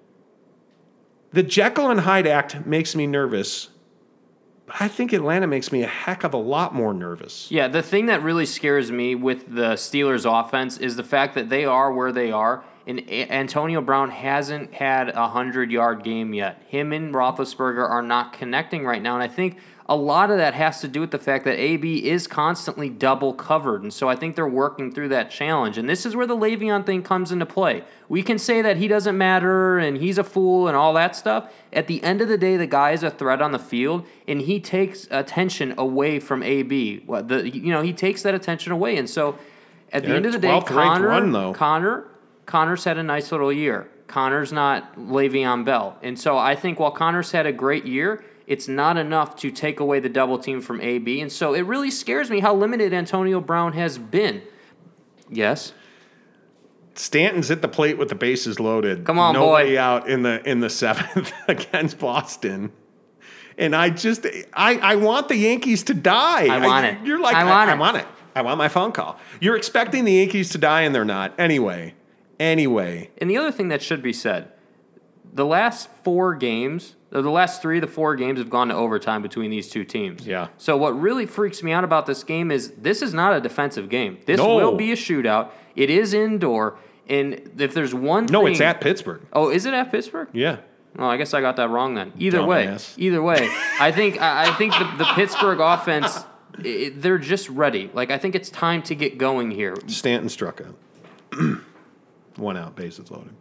The Jekyll and Hyde act makes me nervous. But I think Atlanta makes me a heck of a lot more nervous. Yeah, the thing that really scares me with the Steelers offense is the fact that they are where they are. And Antonio Brown hasn't had a hundred-yard game yet. Him and Roethlisberger are not connecting right now. And I think a lot of that has to do with the fact that A B is constantly double covered. And so I think they're working through that challenge. And this is where the Le'Veon thing comes into play. We can say that he doesn't matter and he's a fool and all that stuff. At the end of the day, the guy is a threat on the field, and he takes attention away from A B. Well, the, you know, he takes that attention away. And so at the yeah, end of the day, Connor, run, though. Connor, Connor's had a nice little year. Connor's not Le'Veon Bell. And so I think while Connor's had a great year, it's not enough to take away the double team from A B. And so it really scares me how limited Antonio Brown has been. Yes? Stanton's at the plate with the bases loaded. Come on, Nobody boy. out in the in the seventh against Boston. And I just, I, I want the Yankees to die. I want I, it. You're like, I want I, it. I want it. I want my phone call. You're expecting the Yankees to die, and they're not. Anyway. Anyway. And the other thing that should be said, the last four games, or the last three of the four games have gone to overtime between these two teams. Yeah. So what really freaks me out about this game is this is not a defensive game. This No. will be a shootout. It is indoor. And if there's one No, thing... it's at Pittsburgh. Oh, is it at Pittsburgh? Yeah. Oh, I guess I got that wrong then. Either Dumbass. way, either way, I think I, I think the, the Pittsburgh offense, it, they're just ready. Like I think it's time to get going here. Stanton struck out. One out, bases loaded.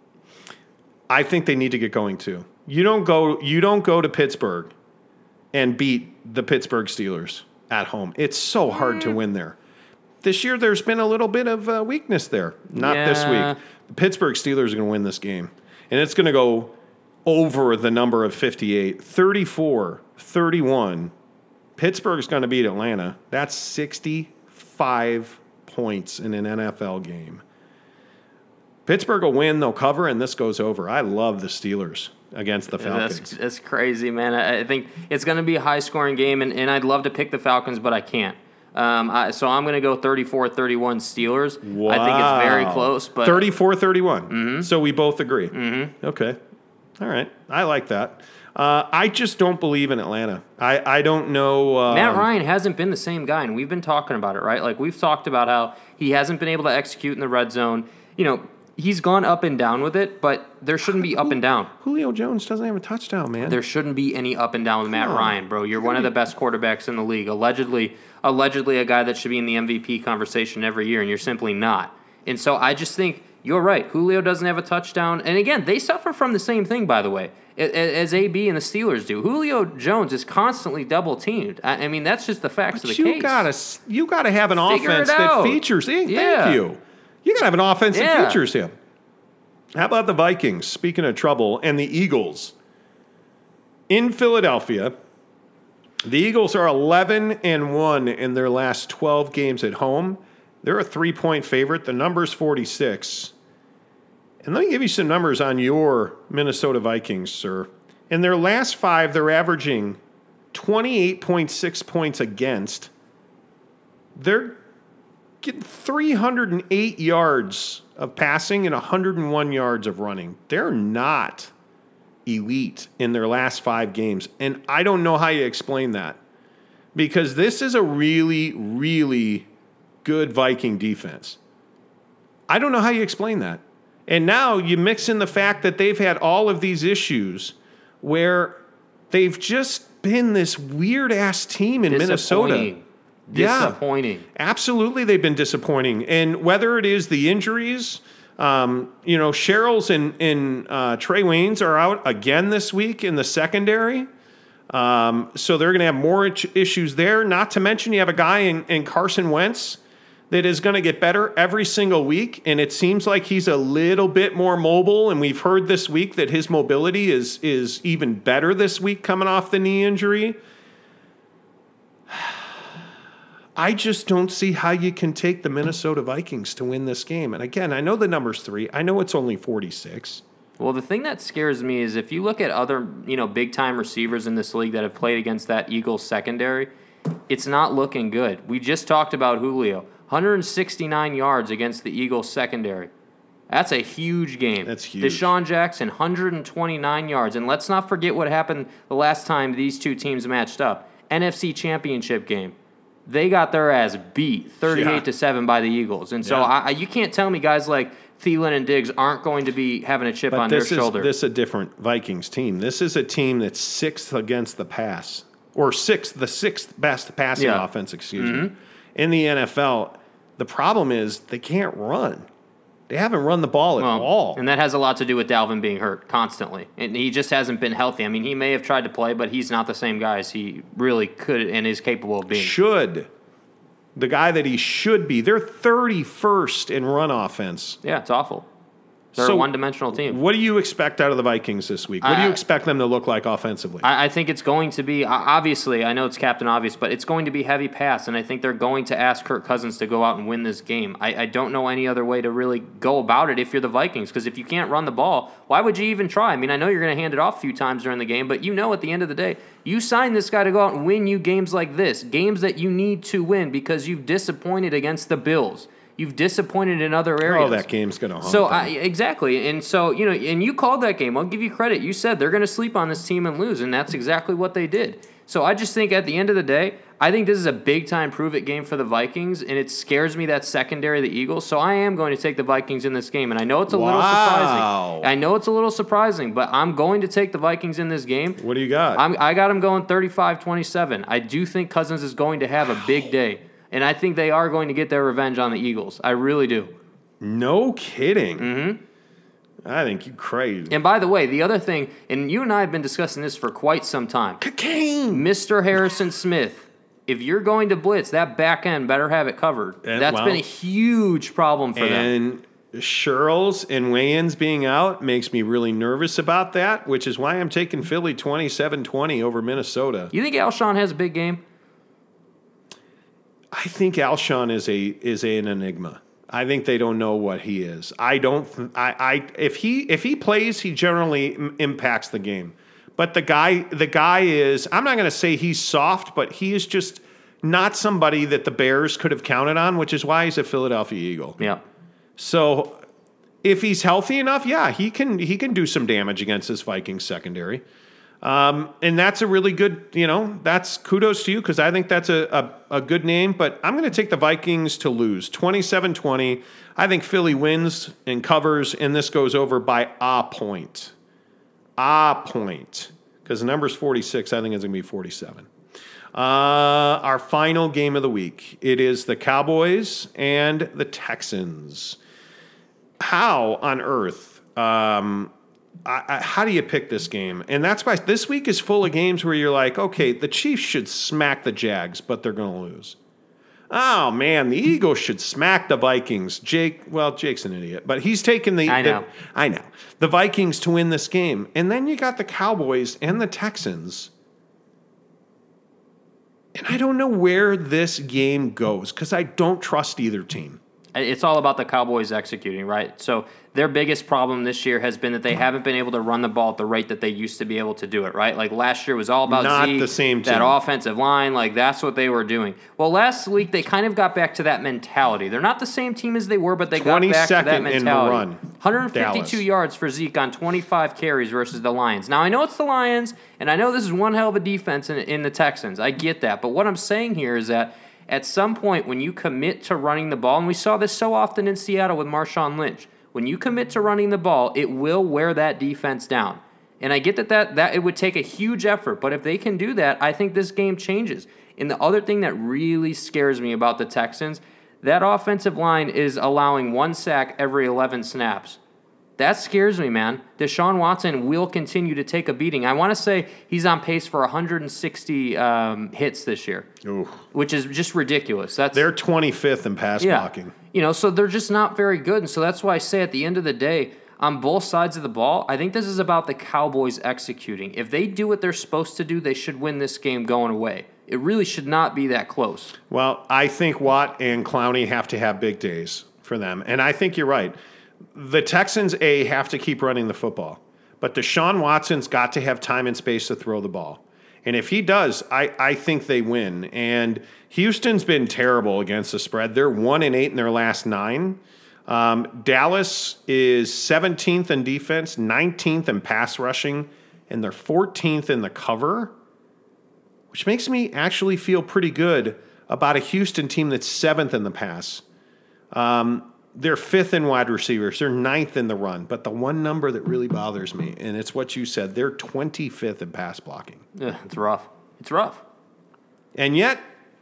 I think they need to get going too. You don't go. You don't go to Pittsburgh and beat the Pittsburgh Steelers at home. It's so hard to win there. This year, there's been a little bit of uh, weakness there. Not Yeah. this week. The Pittsburgh Steelers are going to win this game, and it's going to go over the number of fifty-eight, thirty-four, thirty-one. Pittsburgh's going to beat Atlanta. That's sixty-five points in an N F L game. Pittsburgh will win, they'll cover, and this goes over. I love the Steelers against the Falcons. That's, that's crazy, man. I, I think it's going to be a high-scoring game, and, and I'd love to pick the Falcons, but I can't. Um, I, so I'm going to go thirty-four thirty-one Steelers. Wow. I think it's very close. But thirty-four thirty-one. Mm-hmm. So we both agree. Mm-hmm. Okay. All right. I like that. Uh, I just don't believe in Atlanta. I, I don't know. Um, Matt Ryan hasn't been the same guy, and we've been talking about it, right? Like, we've talked about how he hasn't been able to execute in the red zone. You know, he's gone up and down with it, but there shouldn't be up and down. Julio Jones doesn't have a touchdown, man. There shouldn't be any up and down with Matt on. Ryan, bro. You're one of the best quarterbacks in the league. Allegedly, allegedly a guy that should be in the M V P conversation every year, and you're simply not. And so I just think you're right. Julio doesn't have a touchdown. And again, they suffer from the same thing, by the way, as A B and the Steelers do. Julio Jones is constantly double teamed. I mean, that's just the facts but of the you case. Gotta, you got to have an Figure offense it that out. features. Hey, Yeah. Thank you. You got to have an offense that Yeah. features him. How about the Vikings, speaking of trouble, and the Eagles? In Philadelphia, the Eagles are eleven and one in their last twelve games at home. They're a three-point favorite. The number's forty-six. And let me give you some numbers on your Minnesota Vikings, sir. In their last five, they're averaging twenty-eight point six points against. They're getting three hundred eight yards of passing and one hundred one yards of running. They're not elite in their last five games. And I don't know how you explain that. Because this is a really, really good Viking defense. I don't know how you explain that. And now you mix in the fact that they've had all of these issues where they've just been this weird ass team in Minnesota. Disappointing. Disappointing. Yeah, absolutely, they've been disappointing. And whether it is the injuries, um, you know, Sherrills and, and uh, Trey Waynes are out again this week in the secondary. Um, so they're going to have more issues there. Not to mention you have a guy in, in Carson Wentz that is going to get better every single week. And it seems like he's a little bit more mobile. And we've heard this week that his mobility is, is even better this week coming off the knee injury. I just don't see how you can take the Minnesota Vikings to win this game. And again, I know the number's three. I know it's only forty-six. Well, the thing that scares me is if you look at other, you know, big-time receivers in this league that have played against that Eagles secondary, it's not looking good. We just talked about Julio. one hundred sixty-nine yards against the Eagles secondary. That's a huge game. That's huge. Deshaun Jackson, one hundred twenty-nine yards. And let's not forget what happened the last time these two teams matched up. N F C Championship game. They got their ass beat thirty-eight to seven by the Eagles. And so Yeah. I, you can't tell me guys like Thielen and Diggs aren't going to be having a chip But on their this is, shoulder. This is a different Vikings team. This is a team that's sixth against the pass, or sixth, the sixth best passing Yeah. offense, excuse me, in the N F L. The problem is they can't run. They haven't run the ball at Well, all. And that has a lot to do with Dalvin being hurt constantly. And he just hasn't been healthy. I mean, he may have tried to play, but he's not the same guy as he really could and is capable of being. Should. The guy that he should be. They're thirty-first in run offense. Yeah, it's awful. They're So, a one-dimensional team. What do you expect out of the Vikings this week? What do you I- expect them to look like offensively? I, I think it's going to be, obviously, I know it's Captain Obvious, but it's going to be heavy pass, and I think they're going to ask Kirk Cousins to go out and win this game. I, I don't know any other way to really go about it if you're the Vikings, because if you can't run the ball, why would you even try? I mean, I know you're going to hand it off a few times during the game, but you know at the end of the day, you signed this guy to go out and win you games like this, games that you need to win because you've disappointed against the Bills. You've disappointed in other areas. Oh, that game's going to haunt So them. I, exactly, and so you know, and you called that game. I'll give you credit. You said they're going to sleep on this team and lose, and that's exactly what they did. So I just think at the end of the day, I think this is a big time prove it game for the Vikings, and it scares me that secondary of the Eagles. So I am going to take the Vikings in this game, and I know it's a little Wow. surprising. I know it's a little surprising, but I'm going to take the Vikings in this game. What do you got? I'm, I got them going thirty-five twenty-seven. I do think Cousins is going to have a big day. And I think they are going to get their revenge on the Eagles. I really do. No kidding. Mm-hmm. I think you crazy. And by the way, the other thing, and you and I have been discussing this for quite some time. Cocaine. Mister Harrison Smith, if you're going to blitz, that back end better have it covered. And, That's well, been a huge problem for them. And Sherrills and Wayans being out makes me really nervous about that, which is why I'm taking Philly twenty-seven twenty over Minnesota. You think Alshon has a big game? I think Alshon is a is a, an enigma. I think they don't know what he is. I don't. I, I if he if he plays, he generally m- impacts the game. But the guy the guy is. I'm not going to say he's soft, but he is just not somebody that the Bears could have counted on, which is why he's a Philadelphia Eagle. Yeah. So if he's healthy enough, yeah, he can he can do some damage against this Vikings secondary. Um, and that's a really good, you know, that's kudos to you because I think that's a, a, a good name. But I'm going to take the Vikings to lose twenty-seven twenty. I think Philly wins and covers, and this goes over by a point. A point. Because the number's forty-six. I think it's going to be forty-seven. Uh, our final game of the week. It is the Cowboys and the Texans. How on earth... Um, I, I, how do you pick this game? And that's why this week is full of games where you're like, okay, the Chiefs should smack the Jags, but they're going to lose. Oh, man, the Eagles should smack the Vikings. Jake, well, Jake's an idiot, but he's taking the... I know. The, I know. The Vikings to win this game. And then you got the Cowboys and the Texans. And I don't know where this game goes because I don't trust either team. It's all about the Cowboys executing, right? So their biggest problem this year has been that they haven't been able to run the ball at the rate that they used to be able to do it, right? Like last year was all about Not Zeke, the same that team. offensive line, like that's what they were doing. Well, last week they kind of got back to that mentality. They're not the same team as they were, but they got back to that twenty-second in the mentality. run. one hundred fifty-two Dallas. yards for Zeke on twenty-five carries versus the Lions. Now, I know it's the Lions, and I know this is one hell of a defense in, in the Texans. I get that. But what I'm saying here is that at some point, when you commit to running the ball, and we saw this so often in Seattle with Marshawn Lynch, when you commit to running the ball, it will wear that defense down. And I get that, that that it would take a huge effort, but if they can do that, I think this game changes. And the other thing that really scares me about the Texans, that offensive line is allowing one sack every eleven snaps. That scares me, man. Deshaun Watson will continue to take a beating. I want to say he's on pace for one hundred sixty um, hits this year, Ooh. which is just ridiculous. That's They're twenty-fifth in pass yeah. blocking. You know, so they're just not very good. And so that's why I say at the end of the day, on both sides of the ball, I think this is about the Cowboys executing. If they do what they're supposed to do, they should win this game going away. It really should not be that close. Well, I think Watt and Clowney have to have big days for them. And I think you're right. The Texans, A, have to keep running the football. But Deshaun Watson's got to have time and space to throw the ball. And if he does, I, I think they win. And Houston's been terrible against the spread. They're one and eight in their last nine. Um, Dallas is seventeenth in defense, nineteenth in pass rushing, and they're fourteenth in the cover, which makes me actually feel pretty good about a Houston team that's seventh in the pass. Um, they're fifth in wide receivers. They're ninth in the run. But the one number that really bothers me, and it's what you said, they're twenty-fifth in pass blocking. Yeah, it's rough. It's rough. And yet,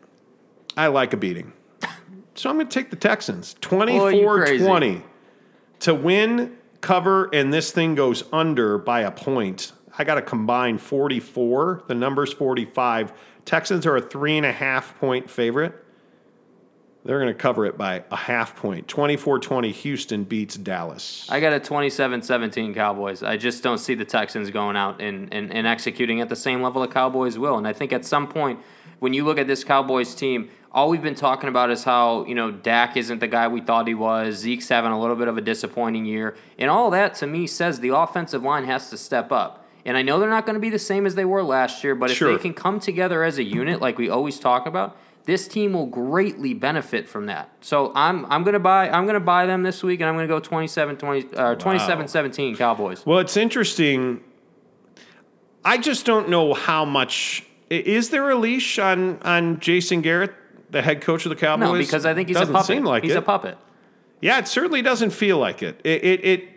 I like a beating. So I'm going to take the Texans. Boy, you twenty-four crazy. twenty to win, cover, and this thing goes under by a point. I got a combined forty-four. The number's forty-five. Texans are a three and a half point favorite. They're going to cover it by a half point. twenty-four twenty, Houston beats Dallas. I got a twenty-seven seventeen Cowboys. I just don't see the Texans going out and, and, and executing at the same level the Cowboys will. And I think at some point, when you look at this Cowboys team, all we've been talking about is how, you know, Dak isn't the guy we thought he was. Zeke's having a little bit of a disappointing year. And all that, to me, says the offensive line has to step up. And I know they're not going to be the same as they were last year, but if Sure. they can come together as a unit like we always talk about, this team will greatly benefit from that. So I'm I'm going to buy I'm going to buy them this week, and I'm going to go twenty-seven twenty, uh, twenty-seven seventeen Cowboys. Well, it's interesting. I just don't know how much. Is there a leash on, on Jason Garrett, the head coach of the Cowboys? No, because I think he's doesn't a puppet. Seem like he's it. a puppet. Yeah, it certainly doesn't feel like it. It, it. it.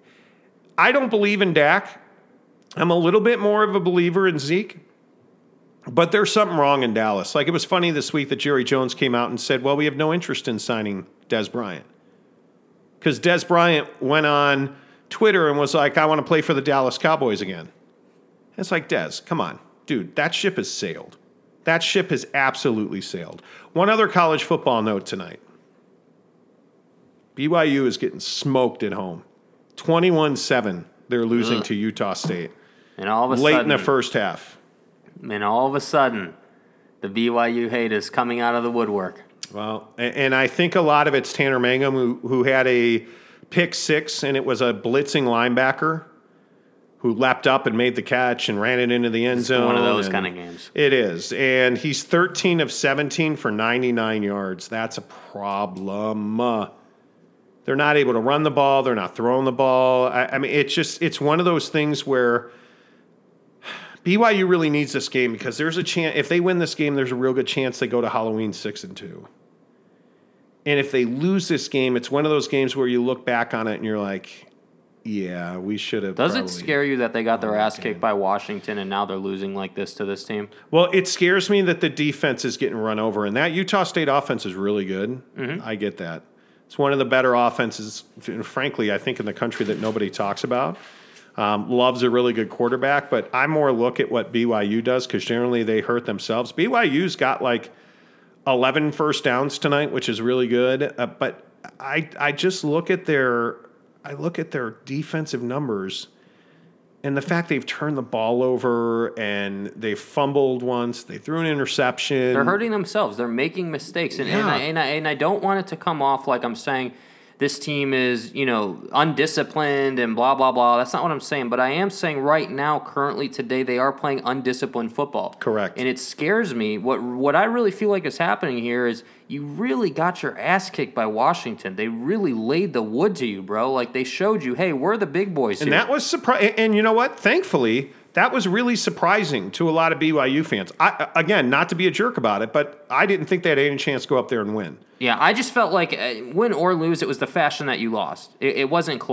I don't believe in Dak. I'm a little bit more of a believer in Zeke. But there's something wrong in Dallas. Like, it was funny this week that Jerry Jones came out and said, well, we have no interest in signing Dez Bryant. Because Dez Bryant went on Twitter and was like, I want to play for the Dallas Cowboys again. It's like, Dez, come on. Dude, that ship has sailed. That ship has absolutely sailed. One other college football note tonight. B Y U is getting smoked at home. twenty-one seven, they're losing Ugh. to Utah State. And all of a Late sudden, in the first half. and all of a sudden, the B Y U hate is coming out of the woodwork. Well, and, and I think a lot of it's Tanner Mangum, who, who had a pick six, and it was a blitzing linebacker who leapt up and made the catch and ran it into the end zone. One of those and kind of games. It is. And he's thirteen of seventeen for ninety-nine yards. That's a problem. Uh, they're not able to run the ball. They're not throwing the ball. I, I mean, it's just, it's one of those things where B Y U really needs this game because there's a chance, if they win this game, there's a real good chance they go to Halloween six and two. And if they lose this game, it's one of those games where you look back on it and you're like, yeah, we should have. Does it probably- scare you that they got their Oh, ass okay. kicked by Washington and now they're losing like this to this team? Well, it scares me that the defense is getting run over, and that Utah State offense is really good. Mm-hmm. I get that. It's one of the better offenses, frankly, I think, in the country that nobody talks about. Um, Love's a really good quarterback, but I more look at what B Y U does because generally they hurt themselves. B Y U's got like eleven first downs tonight, which is really good. Uh, but I I just look at their I look at their defensive numbers. And the fact they've turned the ball over and they fumbled once, they threw an interception. They're hurting themselves. They're making mistakes. And, and, Yeah. I, and, I, and I don't want it to come off like I'm saying this team is, you know, undisciplined and blah, blah, blah. That's not what I'm saying. But I am saying right now, currently today, they are playing undisciplined football. Correct. And it scares me. What what I really feel like is happening here is you really got your ass kicked by Washington. They really laid the wood to you, bro. Like, they showed you, hey, we're the big boys And here. that was surprising. And you know what? Thankfully, that was really surprising to a lot of B Y U fans. I, again, not to be a jerk about it, but I didn't think they had any chance to go up there and win. Yeah, I just felt like uh, win or lose, it was the fashion that you lost. It, it wasn't close.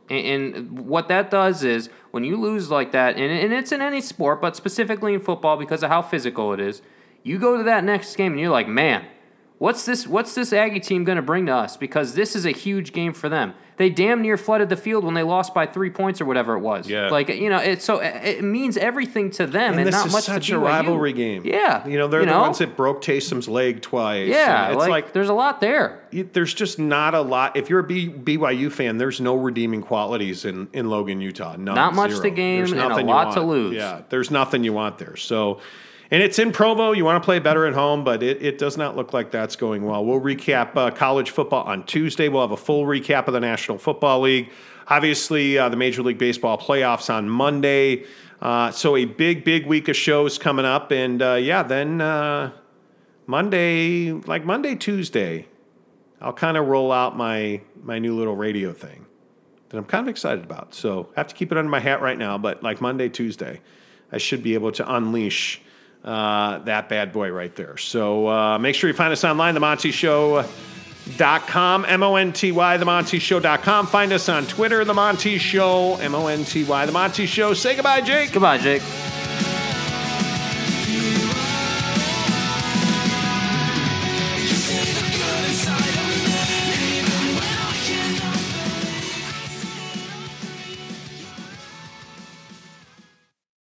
And, and what that does is when you lose like that, and, and it's in any sport, but specifically in football because of how physical it is, you go to that next game and you're like, man, what's this What's this Aggie team going to bring to us? Because this is a huge game for them. They damn near flooded the field when they lost by three points or whatever it was. Yeah. Like, you know, it, so it means everything to them and, And this not is much such to a B Y U. rivalry game. Yeah. You know, they're you the know? ones that broke Taysom's leg twice. Yeah, And it's like, like, there's a lot there. you- there's just not a lot. If you're a B- BYU fan, there's no redeeming qualities in, in Logan, Utah. None, Not much zero. to gain There's and a nothing you lot to want. lose. Yeah, there's nothing you want there. So, and it's in Provo. You want to play better at home, but it, it does not look like that's going well. We'll recap uh, college football on Tuesday. We'll have a full recap of the National Football League. Obviously, uh, the Major League Baseball playoffs on Monday. Uh, so a big, big week of shows coming up. And, uh, yeah, then uh, Monday, like Monday, Tuesday, I'll kind of roll out my my new little radio thing that I'm kind of excited about. So I have to keep it under my hat right now, but like Monday, Tuesday, I should be able to unleash uh, that bad boy right there. So uh, make sure you find us online, the monty show dot com, M O N T Y, the monty show dot com. Find us on Twitter, The Monty Show, M O N T Y, The Monty Show. Say goodbye, Jake. Goodbye, Jake.